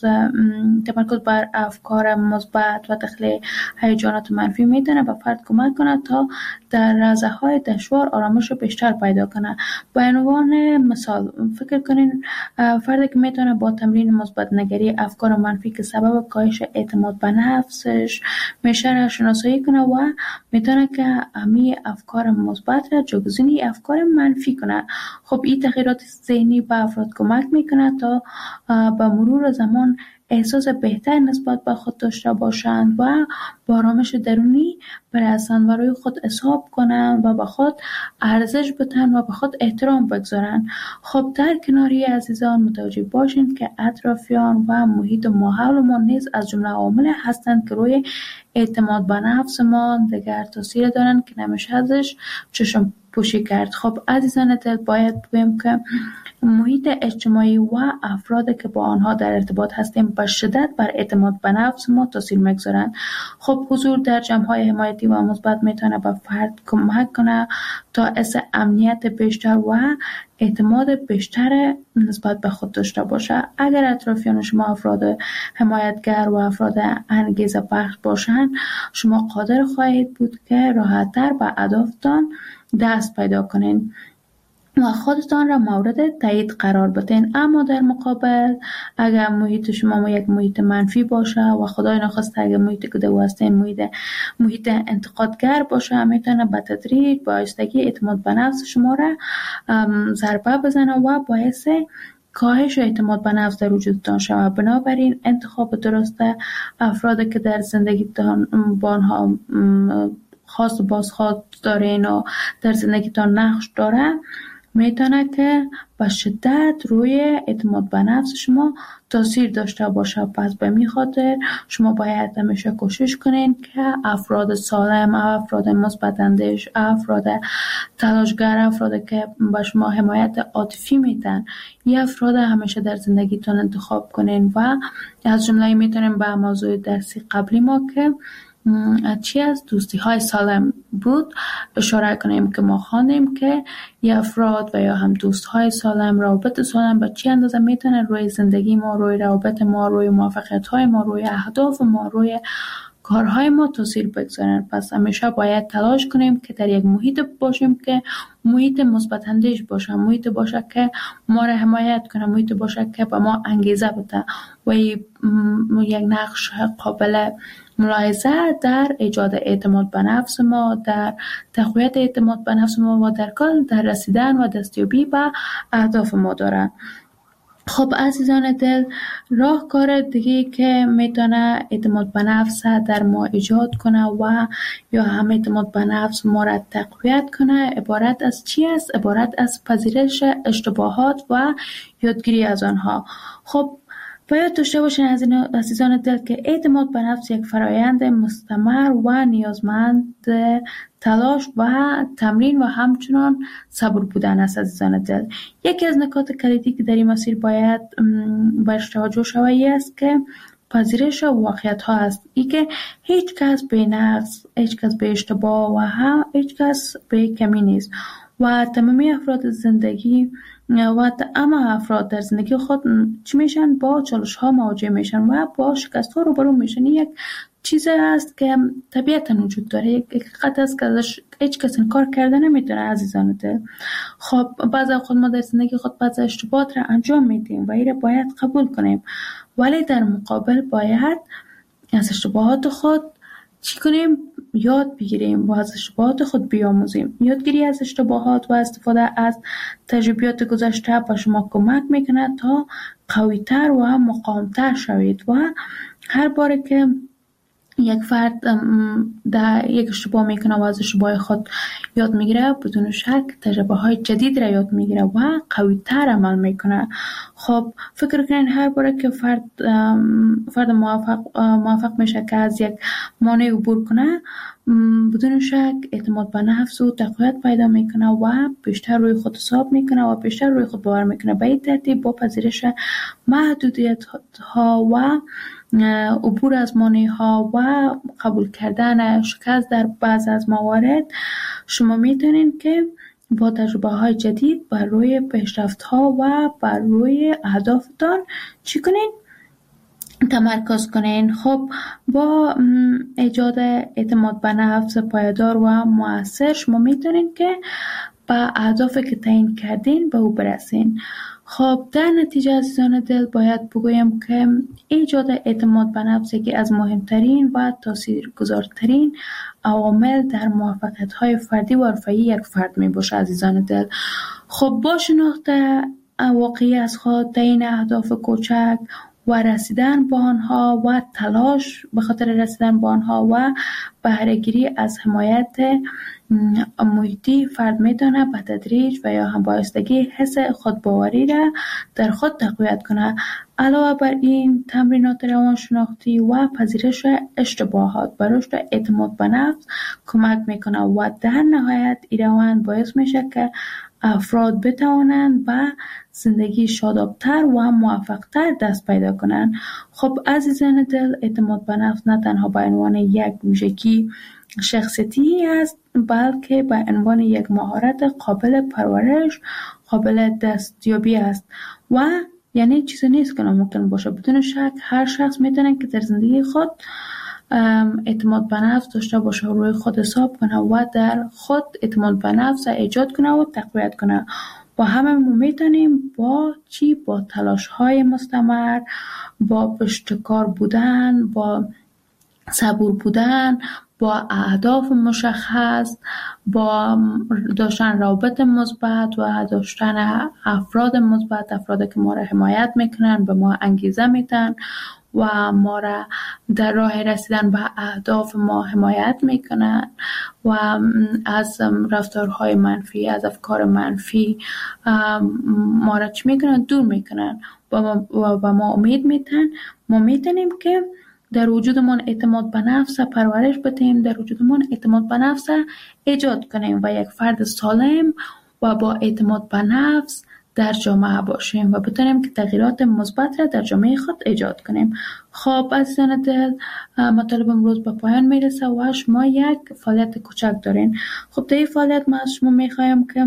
تمرکز بر افکار مثبت و تخلیه هیجانات منفی میتونه به فرد کمک کنه تا در لحظه‌های دشوار آرامش بیشتر پیدا کنه. به عنوان مثال فکر کنین فردی که میتونه با تمرین مثبت نگری افکار منفی که سبب کاهش اعتماد به نفسش میشه را شناسایی کنه و میتونه که همین افکار مثبت را جایگزین افکار منفی کنه. خب این تغییرات ذهنی به افراد کمک میکنه تا با مرور زمان احساس بهتر نسبت به خود داشته باشند و با آرامش درونی برسند و روی خود حساب کنند و به خود ارزش بدن و به خود احترام بگذارند. خب در کناری عزیزان متوجه باشین که اطرافیان و محیط ماحول ما نیز از جمله عوامل هستند که روی اعتماد به نفس ما دیگر تاثیر دارند که نمیشه ازش چشم پوشی کرد. خب عزیزان دل، باید بگویم که محیط اجتماعی و افراد که با آنها در ارتباط هستیم به شدت بر اعتماد به نفس ما تاثیر میگذارند. خب حضور در جمع‌های حمایتی و مثبت میتونه به فرد کمک کنه تا حس امنیت بیشتر و اعتماد بیشتر نسبت به خود داشته باشه. اگر اطرافیان شما افراد حمایتگر و افراد انگیزه بخش باشند، شما قادر خواهید بود که راحت‌تر به اهدافتان دست پیدا کنین و خودتان را مورد تایید قرار بدین. اما در مقابل اگر محیط شما یک محیط منفی باشه و خدای نخواسته اگر محیط که دو هستین محیط محیط انتقادگر باشه، میتونه به تدریج با آهستگی اعتماد به نفس شما را ضربه بزنه و باعث کاهش اعتماد به نفس در وجودتان شود. بنابراین انتخاب درست افرادی که در زندگیتان با آنها خاص و بازخواست دارین و در زندگیتان نقش داره میتونه که به شدت روی اعتماد به نفس شما تاثیر داشته باشه. پس به می خاطر شما باید همیشه کوشش کنین که افراد سالم، افراد مثبت اندیش، افراد تلاشگر، افراد که به شما حمایت عاطفی میدن، این افراد همیشه در زندگیتون انتخاب کنین. و از جمله میتونیم به موضوع درسی قبلی ما که چی از دوستی های سالم بود اشاره کنیم که ما خواندیم که یه افراد و یا هم دوست های سالم، روابط سالم به چی اندازه میتونه روی زندگی ما، روی روابط ما، روی موفقیت های ما، روی اهداف ما، روی کارهای ما تاثیر بگذارن. پس همیشه باید تلاش کنیم که در یک محیط باشیم که محیط مثبت اندیش باشه، محیط باشه که ما را حمایت کنه، محیط باشه که به ما انگیزه بده و یک نقش قابل ملاحظه در ایجاد اعتماد به نفس ما، در تقویت اعتماد به نفس ما و در کل در رسیدن و دستیابی به اهداف ما داره. خب عزیزان دل، راهکار دیگه که میتونه اعتماد به نفس در ما ایجاد کنه و یا هم اعتماد به نفس ما را تقویت کنه عبارت از چی است؟ عبارت از پذیرش اشتباهات و یادگیری از آنها. خب باید داشته باشین عزیزان دل که اعتماد به نفس یک فرایند مستمر و نیازمند تلاش و تمرین و همچنان صبر بودن است عزیزان دل. یکی از نکات کلیدی که در این مسیر باید بهش توجه شود است که پذیرش واقعیت ها است. ای که هیچ کس به نقص، هیچ کس به اشتباه و هم هیچ کس به کمی نیست و تمامی افراد زندگی و تمام افراد در زندگی خود چی میشن؟ با چالش ها مواجه میشن و با شکست ها روبرو میشن. یک چیز است که طبیعتا وجود داره، یک حقیقت است که ازش هیچ کس انکار کرده نمیتونه عزیزان دل. خب بعضی خود ما در زندگی خود بعضی اشتباهات را انجام میدیم و این را باید قبول کنیم، ولی در مقابل باید از اشتباهات خود چی کنیم؟ یاد بگیریم و از اشتباهات خود بیاموزیم. یادگیری از اشتباهات و استفاده از تجربیات گذشته به شما کمک میکنه تا قوی‌تر و مقاوم‌تر شوید و هر باره که یک فرد در یک اشتباه میکنه و از اشتباه خود یاد میگیره، بدون شک تجربه های جدید را یاد میگیره و قوی تر عمل میکنه. خب فکر کنین هر باره که فرد فرد موفق موفق میشه که از یک مانع عبور کنه، بدون شک اعتماد به نفس و تقویت پیدا میکنه و بیشتر روی خود حساب میکنه و بیشتر روی خود باور میکنه. به این ترتیب با پذیرش محدودیت ها و عبور از مانع ها و قبول کردن شکست در بعض از موارد، شما میتونین که با تجربه های جدید بر روی پیشرفت ها و بر روی اهدافتان چی کنین؟ تمرکز کنین. خب با ایجاد اعتماد به نفس پایدار و مؤثر شما میتونین که به اهدافی که تعیین کردین به او برسین. خب در نتیجه عزیزان دل باید بگویم که ایجاد اعتماد به نفس یکی از مهمترین و تاثیرگذارترین عوامل در موفقیت‌های فردی و حرفه‌ای یک فرد میباشه عزیزان دل. خب با شناخت واقعی از خود، تعیین اهداف کوچک و رسیدن به آنها و تلاش به خاطر رسیدن به آنها و بهره‌گیری از حمایت محیطی، فرد میتونه به تدریج و یا هم بایستگی حس خودباوری را در خود تقویت کنه. علاوه بر این تمرینات روانشناختی و پذیرش اشتباهات به رشد اعتماد به نفس کمک میکنه و در نهایت این روند باعث میشه که افراد بتوانند به زندگی شادابتر و موفقتر دست پیدا کنند. خب عزیزان دل، اعتماد به نفس نه تنها به عنوان یک ویژگی شخصیتی است، بلکه به عنوان یک مهارت قابل پرورش، قابل دستیابی است و یعنی چیزی نیست که ناممکن باشه. بدون شک هر شخص میتونه که در زندگی خود اعتماد به نفس داشته باشه، روی خود حساب کنه و در خود اعتماد به نفس ایجاد کنه و تقویت کنه. و همه ما میتونیم با چی؟ با تلاش های مستمر، با پشتکار بودن، با صبور بودن، با اهداف مشخص، با داشتن روابط مثبت و داشتن افراد مثبت، افرادی که ما را حمایت میکنن، به ما انگیزه میدن و ما را در راه رسیدن به اهداف ما حمایت میکنن و از رفتارهای منفی، از افکار منفی ما را چی میکنن؟ دور میکنن و به ما امید میدن. ما میتونیم که در وجودمون اعتماد به نفس پرورش بدیم، در وجودمون اعتماد به نفس ایجاد کنیم و یک فرد سالم و با اعتماد به نفس در جامعه باشیم و بتونیم که تغییرات مثبت را در جامعه خود ایجاد کنیم. خب عزیزان دل، مطالب امروز به پایان میرسه و شما یک فعالیت کوچک دارین. خب در این فعالیت ما از شما میخوایم که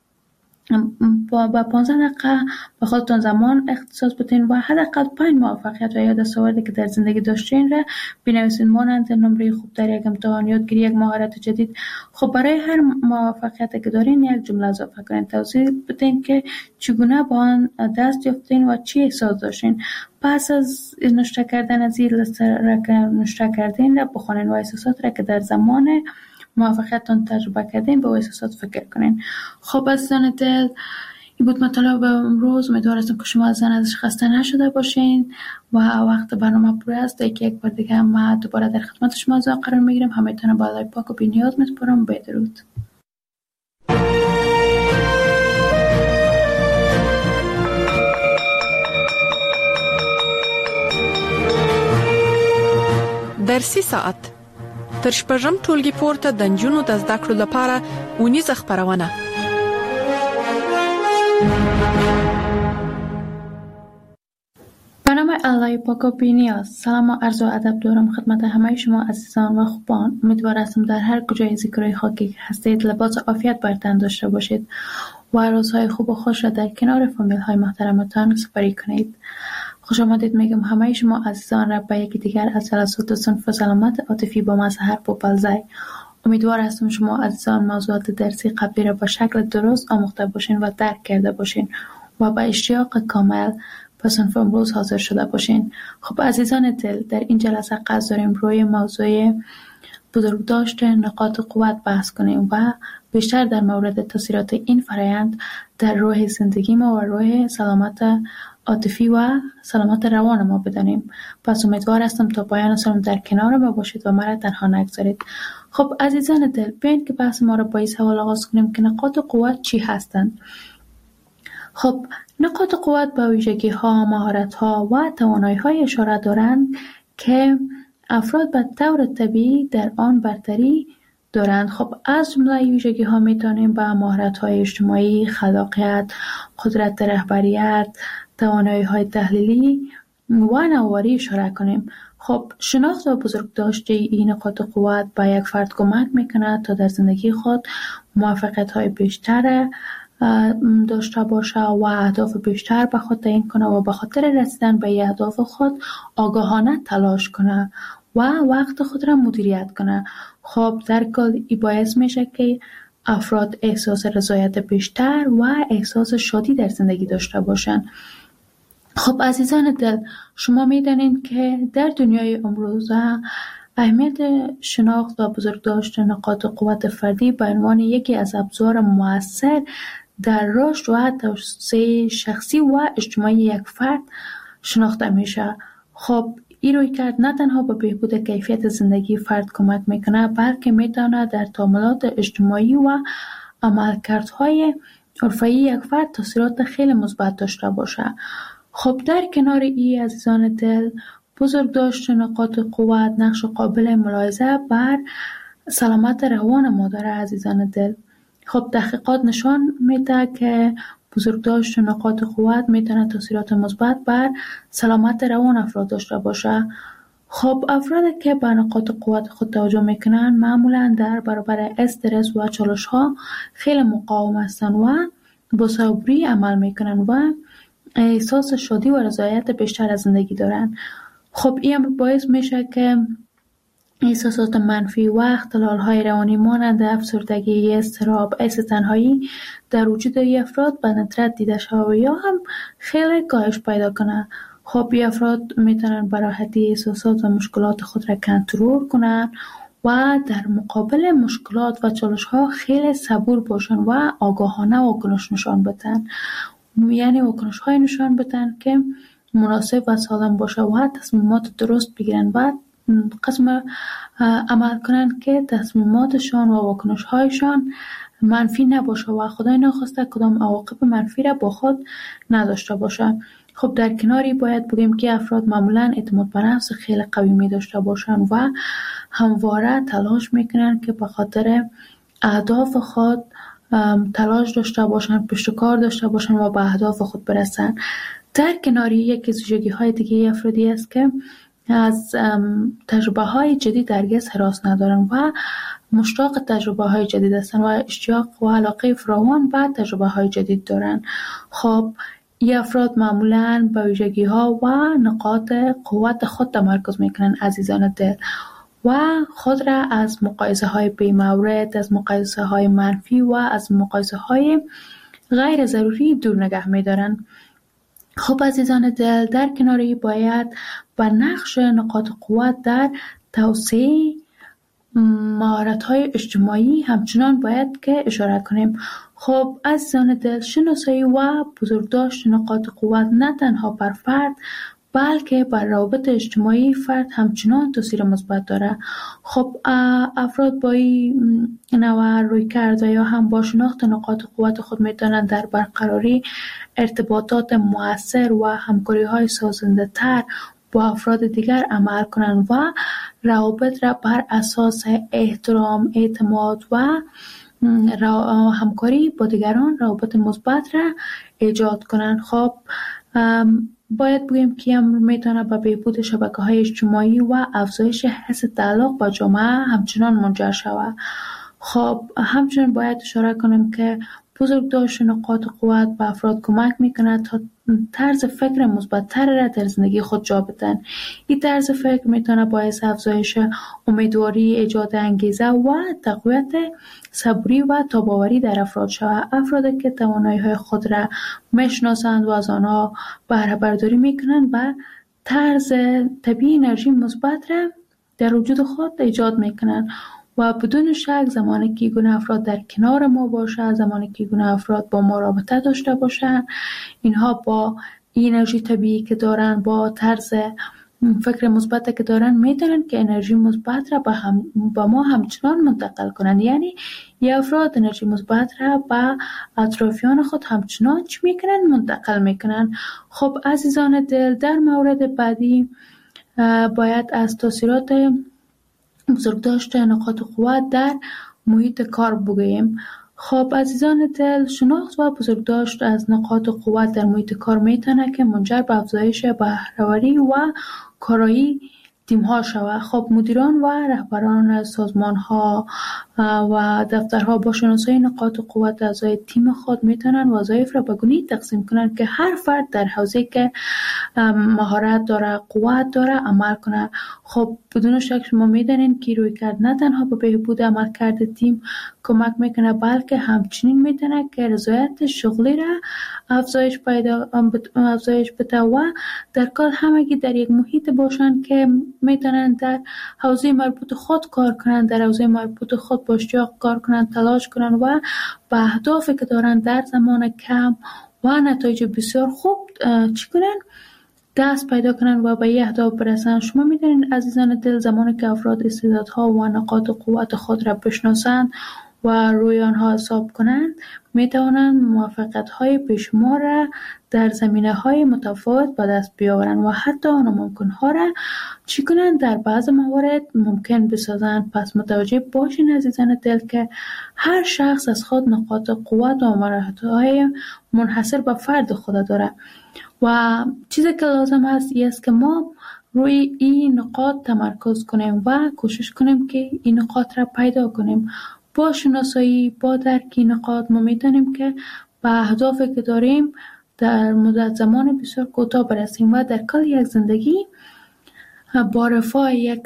با با پانزده دقیقه به خودتون زمان اختصاص بدین و حداقل پنج موفقیت و یا دستاوردی که در زندگی داشتین را بنویسین، مانند نمره خوب در یک امتحان، یادگیری یک مهارت جدید. خب برای هر موفقیتی که دارین یک جمله اضافه کنین، توضیح بدین که چگونه با آن دست یافتین و چی احساس داشتین. پس از نوشته کردن از این لیست را که نوشته کردین را بخونین و احساسات را که در زمان موفقیتتون تجربه کردین به احساسات فکر کنین. خب عزیزان دل، این بود مطالب امروز. امیدوار هستم که شما از زن ازش خسته نشده باشین و وقت برنامه پر است. یکی یک بار دیگه ما دوباره در خدمت شما قرار میگیرم. همه‌تون با خدای پاک و بی‌نیاز میسپارم. بدرود. درسي ساعت تر شپږم ټولګي پورته د نجونو د زده کړو لپاره ونیزه خپرونه. به نام الله پاک و بی‌نیاز. سلام و عرض و ادب دارم خدمت همه شما عزیزان و خوبان. امیدوار هستم در هر کجای زیکرای خاکی که هستید لباس عافیت بر تن داشته باشید و روزهای خوب و خوش را در کنار فامیل های محترمتان سپری کنید. خوش آمدید میگم همه شما عزیزان را به یکی دیگر از جلسات صنف سلامت عاطفی با مظهر پوپلزای. امیدوار هستم شما عزیزان موضوعات درسی قبلی را به شکل درست آموخته باشین و درک کرده باشین و با اشتیاق کامل به صنف امروز حاضر شده باشین. خب عزیزان دل، در این جلسه قصد داریم روی موضوع بزرگداشت نقاط قوت بحث کنیم و بیشتر در مورد تاثیرات این فرایند در روح زندگی ما و روح سلامت عاطفی و سلامت روان ما بدانیم. پس امیدوار هستم تا پایان سالم در کنار ما باشید و مرا تنها نگذارید. خب عزیزان دل، بیاین که بحث ما را با این سوال آغاز کنیم که نقاط قوت چی هستند؟ خب نقاط قوت به ویژگی ها، مهارت ها و توانایی های اشاره دارند که افراد به طور طبیعی در آن برتری دارند. خب از جمله ویژگی ها میتونیم به مهارت های اجتماعی، خلاقیت، قدرت رهبریت، توانایی های تحلیلی و نوآوری اشاره کنیم. خب شناخت و بزرگداشت این نقاط قوت به یک فرد کمک میکنه تا در زندگی خود موفقیت های بیشتر داشته باشه و اهداف بیشتر به خود تعیین کنه و به خاطر رسیدن به اهداف خود آگاهانه تلاش کنه و وقت خود را مدیریت کنه. خب در کل این باعث میشه که افراد احساس رضایت بیشتر و احساس شادی در زندگی داشته باشن. خب عزیزان دل، شما میدانید که در دنیای امروزه اهمیت شناخت و بزرگداشت نقاط قوت فردی به عنوان یکی از ابزار مؤثر در رشد و توسعه شخصی و اجتماعی یک فرد شناخته میشه. خب این رویکرد نه تنها به بهبود کیفیت زندگی فرد کمک میکنه، بلکه میتونه در تعاملات اجتماعی و عملکردهای حرفه‌ای یک فرد تاثیرات خیلی مثبت داشته باشه. خب در کنار این عزیزان دل، بزرگداشت نقاط قوت نقش قابل ملاحظه بر سلامت روان ما داره عزیزان دل. خب تحقیقات نشان میده که بزرگداشت نقاط قوت میتونه تاثیرات مثبت بر سلامت روان افراد داشته باشه. خب افرادی که به نقاط قوت خود توجه میکنن معمولا در برابر استرس و چالش ها خیلی مقاوم هستن و با صبوری عمل میکنن و احساس شادی و رضایت بیشتر از زندگی دارن. خب این باعث میشه که احساسات منفی و اختلال‌های روانی مانند افسردگی، اضطراب، احساس تنهایی در وجود این افراد به ندرت دیده شود و یا هم خیلی کاهش پیدا کنه. خب این افراد میتونن به راحتی احساسات و مشکلات خود را کنترل کنن و در مقابل مشکلات و چالش‌ها خیلی صبور باشن و آگاهانه واکنش نشان بدن. یعنی واکنش های نشان بدن که مناسب و سالم باشه و تصمیمات درست بگیرن و قسم عمل کنن که تصمیماتشان و واکنش هایشان منفی نباشه و خدای نخواسته کدام عواقب منفی را با خود نداشته باشه. خب در کناری باید بگیم که افراد معمولا اعتماد به نفس خیلی قوی می داشته باشن و همواره تلاش میکنن که به خاطر اهداف خود تلاش داشته باشن، پشت کار داشته باشن و به اهداف خود برسن. در کناری یکی از ویژگی‌های دیگه افرادی است که از تجربه های جدید هرگز هراس ندارن و مشتاق تجربه های جدید هستن و اشتیاق و علاقه فراوان به تجربه های جدید دارن. خب این افراد معمولاً به ویژگی ها و نقاط قوت خود تمرکز میکنن عزیزان دل و خود را از مقایسه های بی‌مورد، از مقایسه های منفی و از مقایسه های غیر ضروری دور نگه میدارن. خب عزیزان دل، در کناری باید بر نقش نقاط قوت در توسعه مهارت‌های اجتماعی همچنان باید که اشاره کنیم. خب عزیزان دل، شناسایی و بزرگداشت نقاط قوت نه تنها بر فرد بلکه بر روابط اجتماعی فرد همچنان تاثیر مثبت داره. خب افراد با این نوع روی کرده یا هم با شناخت نقاط قوت خود میتونن در برقراری ارتباطات مؤثر و همکاری های سازنده تر با افراد دیگر عمل کنند و روابط را بر اساس احترام، اعتماد و همکاری با دیگران روابط مثبت را ایجاد کنند. خب باید بگیم که امر میتونه به بهبود شبکه‌های اجتماعی و افزایش حس تعلق با جامعه همچنان منجر شود. خب همچنین باید اشاره کنیم که بزرگداشت نقاط قوت به افراد کمک میکنه تا طرز فکر مثبت‌تر را در زندگی خود جا بدن. این طرز فکر میتونه باعث افزایش امیدواری، ایجاد انگیزه و تقویت صبوری و تاباوری در افراد شود. افرادی که توانایی‌های خود را میشناسند و از آنها بهره برداری میکنند و طرز طبیعی انرژی مثبت را در وجود خود ایجاد میکنند و بدون شک زمانی که گونه افراد در کنار ما باشه، زمانی که گونه افراد با ما رابطه داشته باشن، اینها با این انرژی طبیعی که دارن، با طرز فکر مثبت که دارن، میتونن که انرژی مثبت را با, هم با ما همچنان منتقل کنن. یعنی یه افراد انرژی مثبت را با اطرافیان خود همچنان چی میکنن؟ منتقل میکنن. خب عزیزان دل، در مورد بعدی باید از تاثیرات بزرگداشت نقاط قوت در محیط کار بگوییم. خب عزیزان دل، شناخت و بزرگداشت از نقاط قوت در محیط کار میتونه که منجر به افزایش بهره‌وری و کارایی تیم ها شود. خب مدیران و رهبران سازمان ها و دفترها با شناسایی نقاط قوت اعضای تیم خود میتونن وظایف را به گونه‌ای تقسیم کنن که هر فرد در حوزه‌ای که مهارت داره، قوت داره عمل کنه. خب بدون شک شما میدونین که روی کرد نه تنها به بهبود عملکرد تیم کمک میکنه بلکه همچنین میتونه که رضایت شغلی را افزایش پیدا افزایش بده و در کل همگی در یک محیط باشن که میتونن در حوزه مربوط خود کار کنن، در حوزه مربوط خود با اشتیاق کار کنن، تلاش کنن و به اهدافی که دارن در زمان کم و نتایج بسیار خوب چی کنن؟ دست پیدا کنن و به یه اهداف برسن. شما میدونین عزیزان دل، زمانی که افراد استعدادها و نقاط قوت خود را بشناسند و روی آنها حساب کنند، میتوانند موفقیت‌های بیشمار را در زمینه‌های متفاوت به دست بیاورند و حتی ناممکن‌ها را چی کنند؟ در بعض موارد ممکن بسازند. پس متوجه باشین عزیزان دل که هر شخص از خود نقاط قوت و مهارت‌های منحصر به فرد خود داره و چیزی که لازم است این است که ما روی این نقاط تمرکز کنیم و کوشش کنیم که این نقاط را پیدا کنیم. با شناسایی، با درک این نقاط ما میتونیم که به اهدافی که داریم در مدت زمان بسیار کوتاه برسیم و در کل یک زندگی با رفاه، یک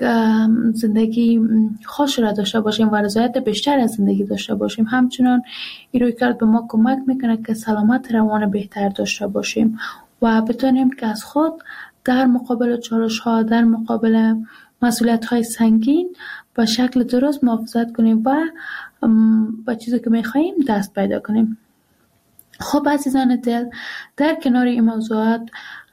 زندگی خوش را داشته باشیم و رضایت بیشتر از زندگی داشته باشیم. همچنان این رویکرد به ما کمک میکنه که سلامت روان بهتر داشته باشیم و بتونیم که از خود در مقابل چالش ها، در مقابل مسئولیت های سنگین به شکل درست محافظت کنیم و با چیزی که میخواییم دست پیدا کنیم. خب عزیزان دل، در کنار این موضوعات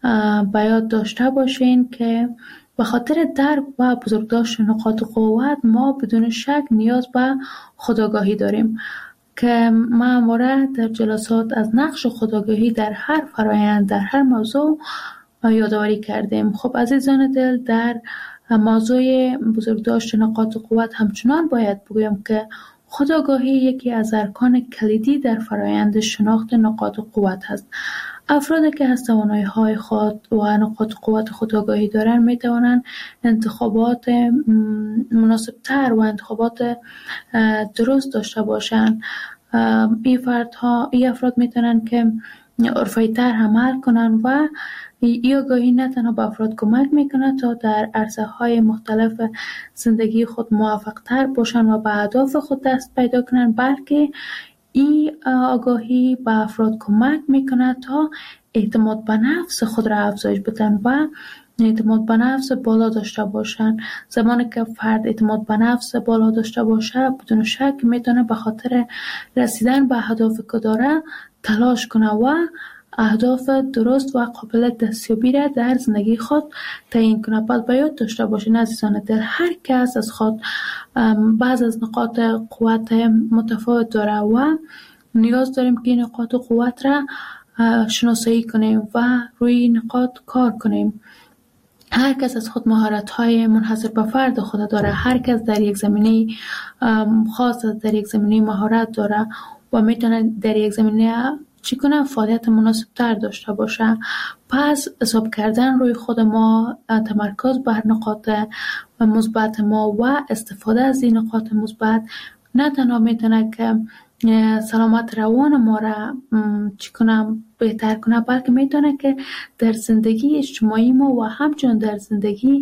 باید داشته باشین که به خاطر درک و بزرگداشت نقاط قوت ما بدون شک نیاز به خودآگاهی داریم که ما همواره در جلسات از نقش خودآگاهی در هر فرایند، در هر موضوع یادآوری کردیم. خب عزیزان دل، در موضوع بزرگداشت نقاط قوت همچنان باید بگویم که خودآگاهی یکی از ارکان کلیدی در فرایند شناخت نقاط قوت است. افرادی که از توانایی‌های خود و نقاط قوت خودآگاهی دارند می توانند انتخابات مناسب‌تر و انتخابات درست داشته باشند. این فردها، این افراد می توانند که عرفی‌تر عمل کنند و این آگاهی نه تنها به افراد کمک میکنه تا در عرصه‌های مختلف زندگی خود موفق‌تر باشن و به اهداف خود دست پیدا کنن، بلکه این آگاهی به افراد کمک میکنه تا اعتماد به نفس خود را افزایش بدن و اعتماد به نفس بالا داشته باشن. زمانی که فرد اعتماد به نفس بالا داشته باشه بدون شک میتونه به خاطر رسیدن به اهدافی که داره تلاش کنه و اهداف درست و قابل دستیابی را در زندگی خود تعیین کنه. باید به یاد داشته باشین عزیزان دل، هر کس از خود بعض از نقاط قوت متفاوت داره و نیاز داریم که این نقاط قوت را شناسایی کنیم و روی نقاط کار کنیم. هر کس از خود مهارت‌های منحصر به فرد خود داره. هر کس در یک زمینه خاص در یک زمینه مهارت داره و میتونه در یک زمینه چی کنه فعالیت مناسب تر داشته باشه. پس حساب کردن روی خود ما، تمرکز بر نقاط مثبت ما و استفاده از این نقاط مثبت نه تنها میتونه که سلامت روان ما را چی کنم بهتر کنه، بلکه میتونه که در زندگی اجتماعی ما و همچنین در زندگی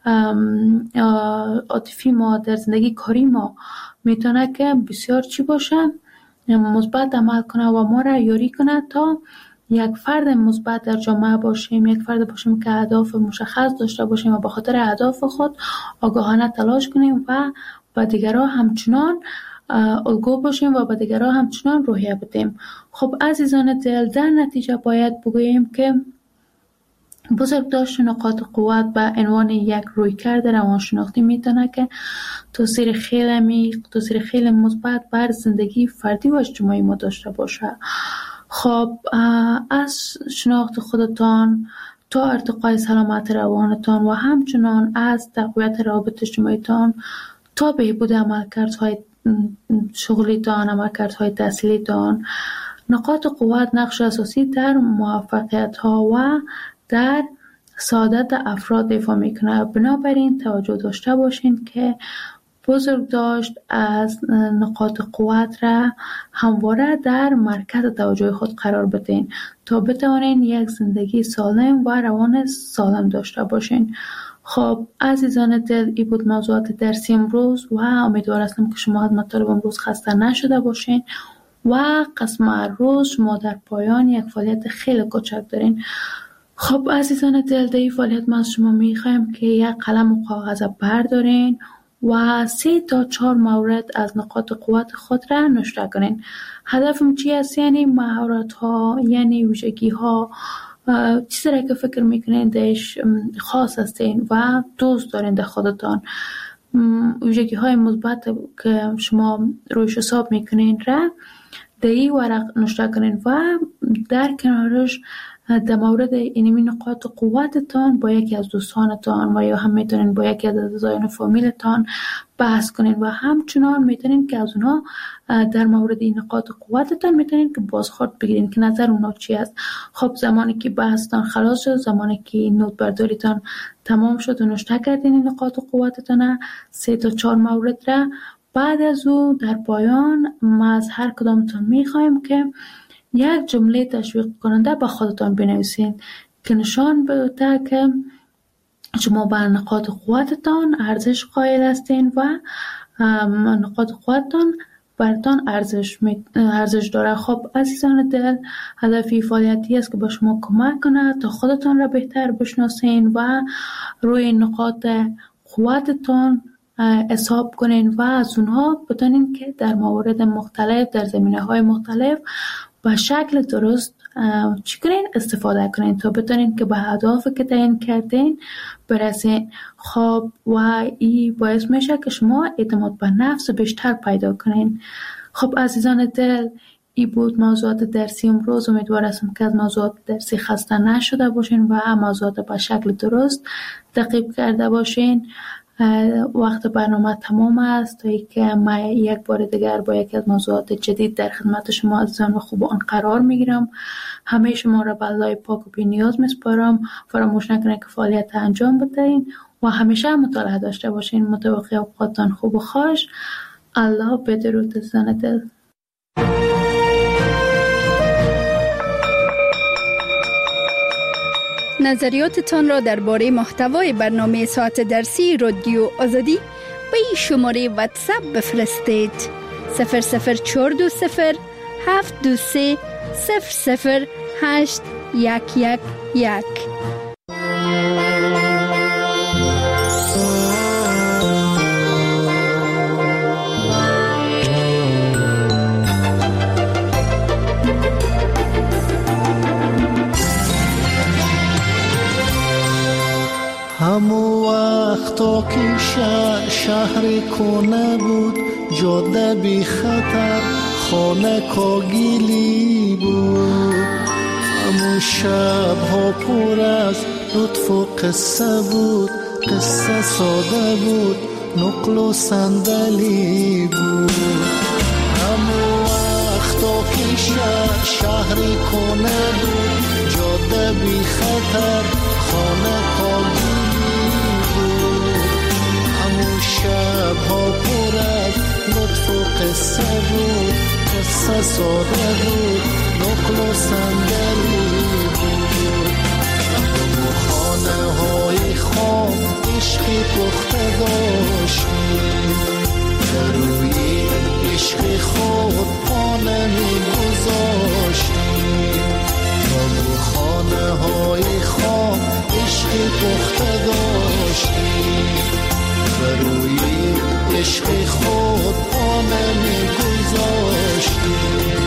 عاطفی ما، در زندگی کاری ما میتونه که بسیار چی باشه، مثبت عمل کنه و ما را یاری کنه تا یک فرد مثبت در جامعه باشیم، یک فرد باشیم که اهداف مشخص داشته باشیم و به خاطر اهداف خود آگاهانه تلاش کنیم و با دیگران همچنان الگو باشیم و با دیگران همچنان روحیه بدیم. خب عزیزان دل، در نتیجه باید بگوییم که بزرگداشت نقاط قوت به عنوان یک رویکرد روانشناختی میتونه که تاثیر خیلی عمیق، تاثیر خیلی مثبت بر زندگی فردی و اجتماعی ما داشته باشه. خب از شناخت خودتان تا ارتقای سلامت روانتان و همچنان از تقویت روابط اجتماعیتان تا بهبود عملکردهای شغلیتان، عملکردهای تحصیلیتان، نقاط قوت نقش اساسی در موفقیت ها و در سعادت افراد ایفا میکنه. بنابراین توجه داشته باشین که بزرگ داشت از نقاط قوت را همواره در مرکز توجه خود قرار بدین تا بتوانین یک زندگی سالم و روان سالم داشته باشین. خب عزیزان دل، این بود موضوعات درسی امروز و امیدوار هستم که شما از مطالب امروز خسته نشده باشین و قسم روز شما در پایان یک فعالیت خیلی کوچک دارین. خب عزیزان دل، در این فعالیت ما از شما میخوایم که یک قلم و کاغذ بردارین و سه تا چهار مورد از نقاط قوت خود را نوشته کنین. هدفم چی است؟ یعنی مهارت ها، یعنی ویژگی ها، چیزی را که فکر میکنین دهش خاص هستین و دوست دارین در خودتان، ویژگی های مثبت که شما رویش حساب میکنین را در این ورق نوشته کنین و در کنارش در مورد اینمی نقاط قوتتان با یکی از دوستانتان و یا هم میتونین با یکی از اعضایان فامیلتان بحث کنین و همچنان میتونین که از اونها در مورد این نقاط قوتتان میتونین که بازخورد بگیرین که نظر اونها چی است. خب زمانی که بحثتان خلاص شد، زمانی که نوت برداریتان تمام شد و نوشته کردین این نقاط قوتتان سه تا چهار مورد را، بعد از او در پایان ما از هر کدامتان میخوایم که یک جمله تشویق کننده به خودتان بنویسین که نشان بده که شما بر نقاط قوتتان ارزش قائل هستین و نقاط قوتتان برتان ارزش ارزش داره. خب عزیزان دل، هدفی فعالیتی است که با شما کمک کنه تا خودتان را بهتر بشناسین و روی نقاط قوتتان حساب کنین و از اونها بتونین که در موارد مختلف، در زمینه‌های مختلف به شکل درست چی کنین؟ استفاده کنین تا بتونین که به اهدافی که تعیین کردین برسین. خب و این باعث میشه که شما اعتماد به نفس بیشتر پیدا کنین. خب عزیزان دل، این بود موضوعات درسی امروز. امیدوار هستم که از موضوعات درسی خسته نشده باشین و موضوعات به شکل درست تعقیب کرده باشین. وقت برنامه تمام است تا اینکه من یک بار دیگر با یکی از موضوعات جدید در خدمت شما عزیزان و خوبان قرار میگیرم. همه شما را به الله پاک و بی نیاز میسپارم. فراموش نکنید که فعالیت انجام بدهید و همیشه مطالعه داشته باشین. متوقع اوقاتتان خوب و خوش. الله بدرود عزیزان دل. نظریاتتان را درباره محتوای برنامه ساعت درسی رادیو آزادی به این شماره واتساپ بفرستید: صفر صفر چهار دو صفر هفت دو سه صفر صفر هشت یک یک یک. شهری کنه بود، جاده بی خطر، خانه کاگیلی بود. همون شب ها پر از لطف و قصه بود، قصه ساده بود، نقل و صندلی بود. همون وقتا که شهر شهری کنه بود، جاده بی خطر، خانه کاگیلی بود. همون شب ها پر از لطف و قصه بود، قصه ساده بود، نقل و صندلی بود. همون خانه های خام عشقی پخته داشتیم، در روی عشق خود پا نمی گذاشتیم. همون خانه های خام عشقی پخته داشتیم، در روی عشق خود پا نمی گذاشتیم.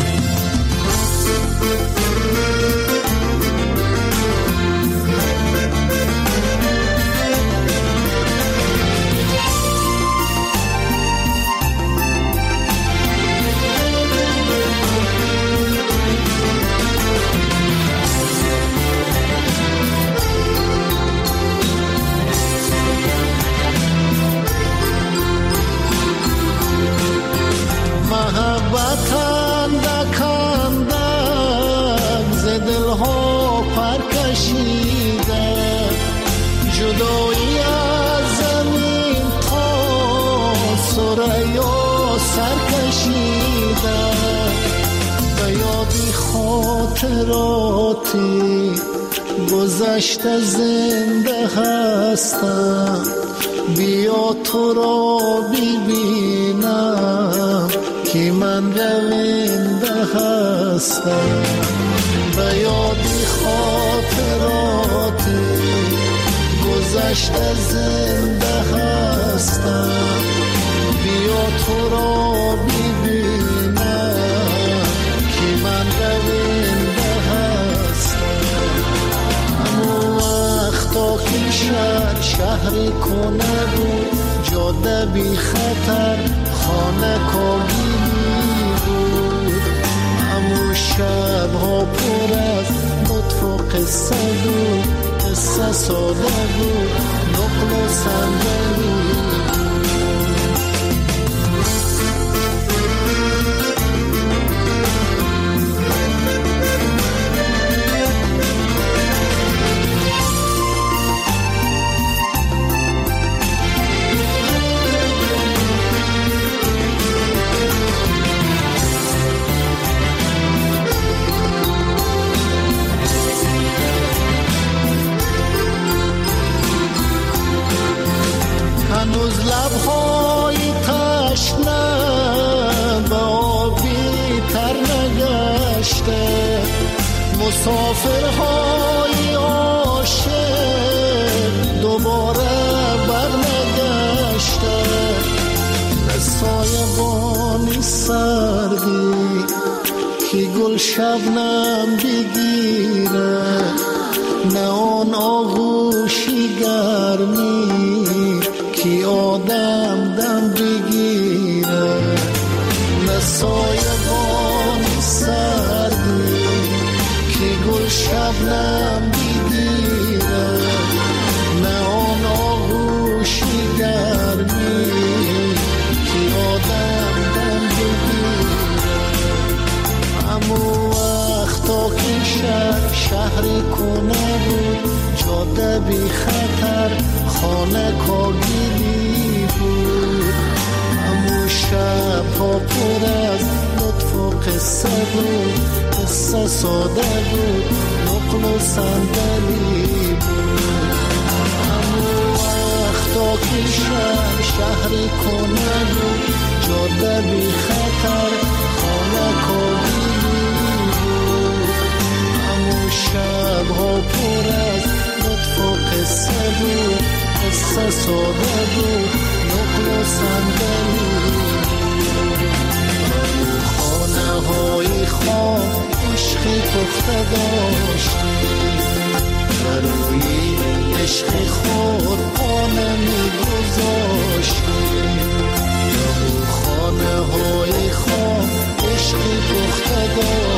محبتن دکندم ز دلها پر کشیده، جدایی از زمین تا ثریا سر کشیده. به یادی خاطراتی گذشته زنده هستم، بیا تو را ببینم که من رونده هستم. به یادی خاطراتی گذشته زنده هستم، بیا تو را ببینم که من رونده هستم. همون وقتا که شهر شهری کنه بود، جاده بی خطر، خانه کاگیلی بود. همون شب ها پر از لطف و قصه بود، قصه ساده بود، نقل و صندلی هنوز لبهای تشنه به آبی تر نگشته، مسافرهای عاشق دوباره برنگشته. به سایبانی سردی که گل شبنم بگیره، نه آن آغوشی گرمی که آدم دم بگیره. نه سایبانی سردی که گل شبنم بگیره، نه آن آغوشی گرمی که آدم دم بگیره. همون وقتا که شهر شهری کنه بود، جاده بی خطر، خانه کاگیلی بود. همون شب ها پر از لطف و قصه بود، قصه ساده بود، نقل و صندلی بود. همون وقتا که شهر شهری کنه بود، جاده بی خطر، خانه کاگیلی بود. همون شب ها پر از لطف و قصه بود، قصه ساده بود، نقل و صندلی بود. خانه های خام عشقی پخته داشتیم، بر روی عشق خود پا نمی گذاشتیم. عشقی خانه های خواب عشقی پختگاه